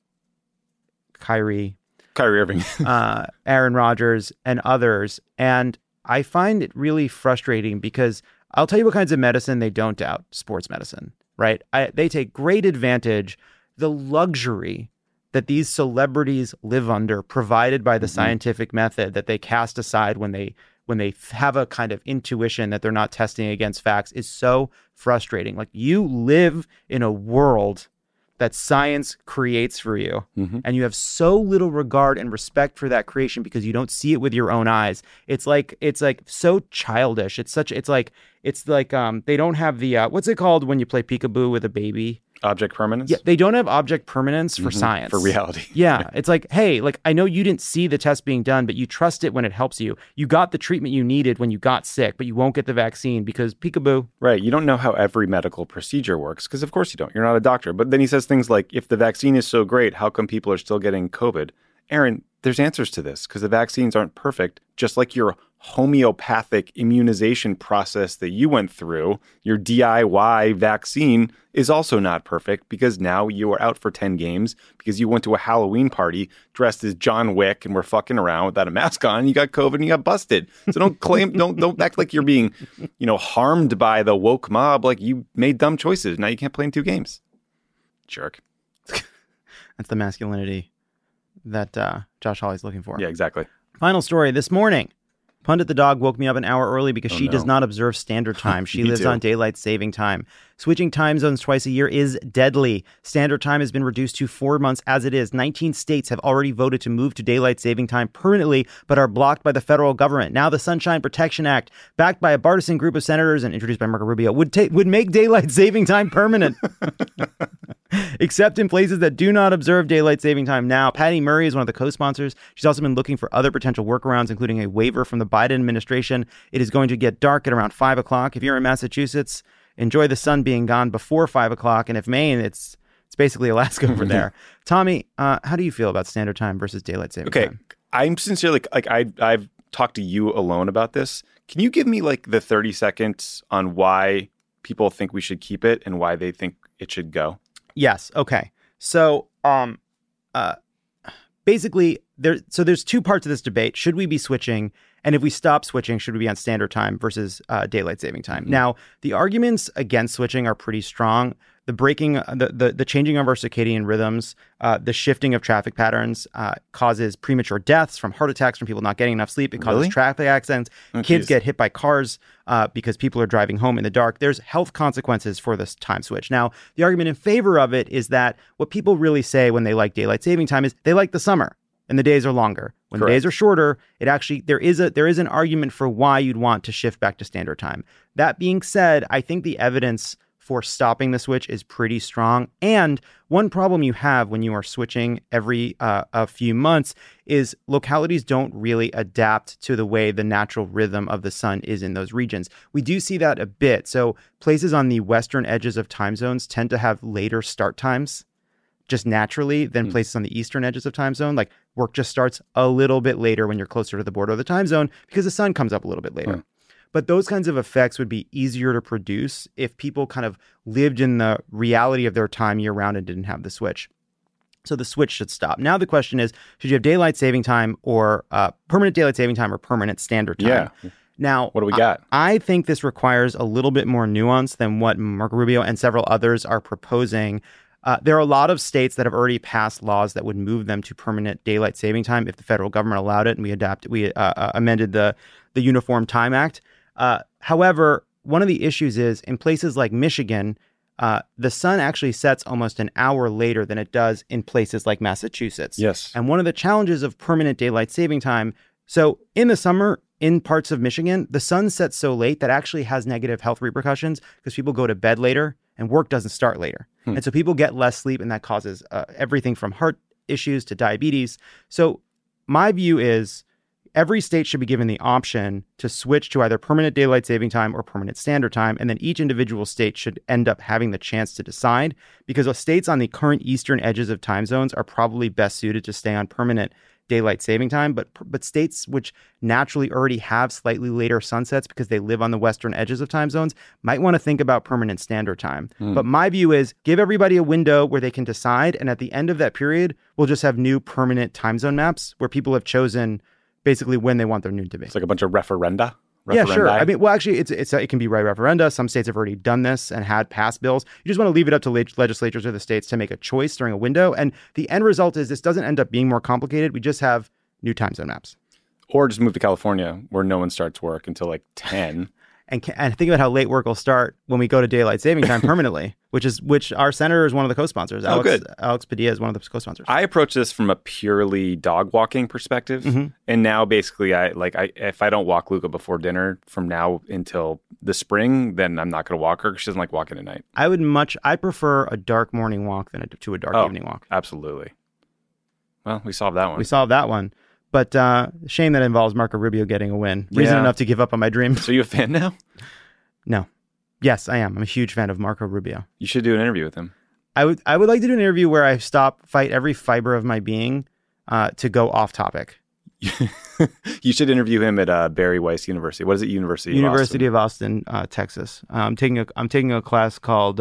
Kyrie Irving, Aaron Rodgers, and others. And I find it really frustrating because I'll tell you what kinds of medicine they don't doubt: sports medicine, right? They take great advantage, the luxury that these celebrities live under, provided by the scientific method that they cast aside when they have a kind of intuition that they're not testing against facts, is so frustrating. Like, you live in a world that science creates for you, and you have so little regard and respect for that creation because you don't see it with your own eyes. It's like so childish. It's like they don't have the what's it called when you play peekaboo with a baby? Object permanence? Yeah, they don't have object permanence for science. For reality. Yeah, it's like, hey, like, I know you didn't see the test being done, but you trust it when it helps you. You got the treatment you needed when you got sick, but you won't get the vaccine because peekaboo. Right. You don't know how every medical procedure works because, of course, you don't. You're not a doctor. But then he says things like, if the vaccine is so great, how come people are still getting COVID? Aaron, there's answers to this because the vaccines aren't perfect, just like your homeopathic immunization process that you went through. Your DIY vaccine is also not perfect because now you are out for 10 games because you went to a Halloween party dressed as John Wick and were fucking around without a mask on. And you got COVID and you got busted. So don't act like you're being, harmed by the woke mob. Like, you made dumb choices. Now you can't play in 2 games. Jerk. That's the masculinity that Josh Hawley's looking for. Yeah, exactly. Final story this morning. Pundit the dog woke me up an hour early because she does no. not observe standard time. She Me lives too. on daylight saving time. Switching time zones twice a year is deadly. Standard time has been reduced to 4 months as it is. 19 states have already voted to move to daylight saving time permanently, but are blocked by the federal government. Now the Sunshine Protection Act, backed by a partisan group of senators and introduced by Marco Rubio, would make daylight saving time permanent. Except in places that do not observe daylight saving time now. Patty Murray is one of the co-sponsors. She's also been looking for other potential workarounds, including a waiver from the Biden administration. It is going to get dark at around 5 o'clock. If you're in Massachusetts, enjoy the sun being gone before 5 o'clock. And if Maine, it's basically Alaska over there. Tommy, how do you feel about standard time versus daylight saving time? I'm sincerely, I've talked to you alone about this. Can you give me the 30 seconds on why people think we should keep it and why they think it should go? Yes. Okay. So, basically, there's two parts of this debate. Should we be switching? And if we stop switching, should we be on standard time versus daylight saving time? Mm-hmm. Now, the arguments against switching are pretty strong. The breaking, the changing of our circadian rhythms, the shifting of traffic patterns causes premature deaths from heart attacks from people not getting enough sleep. It causes traffic accidents. Kids get hit by cars because people are driving home in the dark. There's health consequences for this time switch. Now, the argument in favor of it is that what people really say when they like daylight saving time is they like the summer and the days are longer. When the days are shorter, there is an argument for why you'd want to shift back to standard time. That being said, I think the evidence for stopping the switch is pretty strong. And one problem you have when you are switching every a few months is localities don't really adapt to the way the natural rhythm of the sun is in those regions. We do see that a bit. So places on the western edges of time zones tend to have later start times just naturally than places on the eastern edges of time zone. Like work just starts a little bit later when you're closer to the border of the time zone because the sun comes up a little bit later. But those kinds of effects would be easier to produce if people kind of lived in the reality of their time year round and didn't have the switch. So the switch should stop. Now the question is, should you have daylight saving time or permanent daylight saving time or permanent standard time? Yeah. Now, what do we got? I think this requires a little bit more nuance than what Marco Rubio and several others are proposing. There are a lot of states that have already passed laws that would move them to permanent daylight saving time if the federal government allowed it, and we amended the Uniform Time Act. However, one of the issues is in places like Michigan, the sun actually sets almost an hour later than it does in places like Massachusetts. Yes. And one of the challenges of permanent daylight saving time, so in the summer, in parts of Michigan, the sun sets so late that actually has negative health repercussions because people go to bed later and work doesn't start later. And so people get less sleep, and that causes everything from heart issues to diabetes. So my view is every state should be given the option to switch to either permanent daylight saving time or permanent standard time. And then each individual state should end up having the chance to decide, because the states on the current eastern edges of time zones are probably best suited to stay on permanent daylight saving time. But states which naturally already have slightly later sunsets because they live on the western edges of time zones might want to think about permanent standard time. But my view is give everybody a window where they can decide. And at the end of that period, we'll just have new permanent time zone maps where people have chosen basically when they want their noon to be. It's like a bunch of referenda. Yeah, sure. I mean, well, actually, it can be by referenda. Some states have already done this and had passed bills. You just want to leave it up to legislatures of the states to make a choice during a window. And the end result is this doesn't end up being more complicated. We just have new time zone maps. Or just move to California where no one starts work until like 10. And think about how late work will start when we go to daylight saving time permanently, which our senator is one of the co-sponsors. Alex Padilla is one of the co-sponsors. I approach this from a purely dog walking perspective. And now basically if I don't walk Luca before dinner from now until the spring, then I'm not going to walk her because she doesn't like walking at night. I prefer a dark morning walk than to a dark evening walk. Absolutely. Well, we solved that one. But shame that involves Marco Rubio getting a win. Reason enough to give up on my dream. So you a fan now? No. Yes, I am. I'm a huge fan of Marco Rubio. You should do an interview with him. I would like to do an interview where I fight every fiber of my being to go off topic. You should interview him at Barry Weiss University. What is it? University of Austin, Texas. I'm taking a class called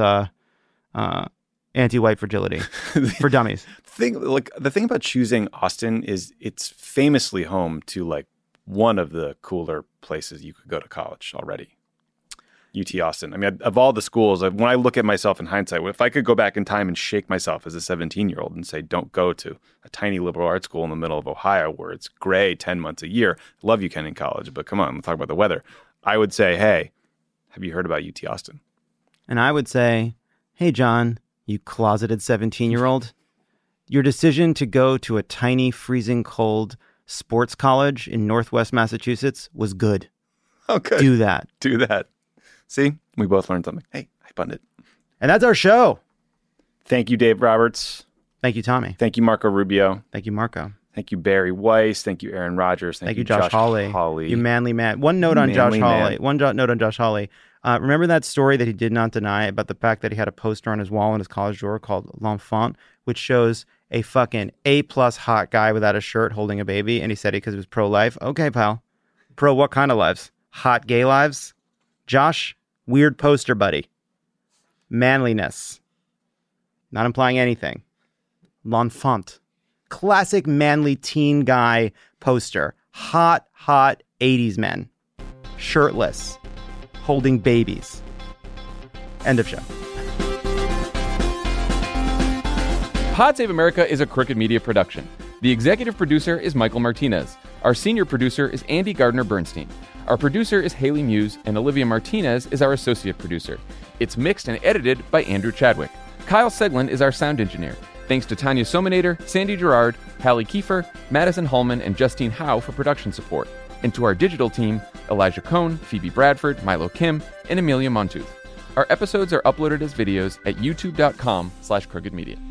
Anti-White Fragility for Dummies. The thing about choosing Austin is it's famously home to like one of the cooler places you could go to college already. UT Austin. I mean, of all the schools, when I look at myself in hindsight, if I could go back in time and shake myself as a 17-year-old and say, don't go to a tiny liberal arts school in the middle of Ohio where it's gray 10 months a year. Love you, Kenyon College, but come on, let's talk about the weather. I would say, hey, have you heard about UT Austin? And I would say, hey, John, you closeted 17-year-old, your decision to go to a tiny, freezing cold sports college in Northwest Massachusetts was good. Oh, good. Do that. Do that. See, we both learned something. Hey, I bunned it. And that's our show. Thank you, Dave Roberts. Thank you, Tommy. Thank you, Marco Rubio. Thank you, Marco. Thank you, Barry Weiss. Thank you, Aaron Rodgers. Thank you, Josh Hawley. You manly man. One note on Josh Hawley. Note on Josh Hawley. Remember that story that he did not deny about the fact that he had a poster on his wall in his college drawer called L'Enfant, which shows a fucking A+ hot guy without a shirt holding a baby, and he said it because he was pro-life. Okay, pal. Pro what kind of lives? Hot gay lives? Josh, weird poster buddy. Manliness. Not implying anything. L'Enfant. Classic manly teen guy poster. Hot 80s men. Shirtless. Holding babies. End of show. Pod Save America is a Crooked Media production. The executive producer is Michael Martinez. Our senior producer is Andy Gardner-Bernstein. Our producer is Haley Muse, and Olivia Martinez is our associate producer. It's mixed and edited by Andrew Chadwick. Kyle Seglin is our sound engineer. Thanks to Tanya Sominator, Sandy Gerard, Hallie Kiefer, Madison Hallman, and Justine Howe for production support. And to our digital team, Elijah Cohn, Phoebe Bradford, Milo Kim, and Amelia Montooth. Our episodes are uploaded as videos at youtube.com/crookedmedia.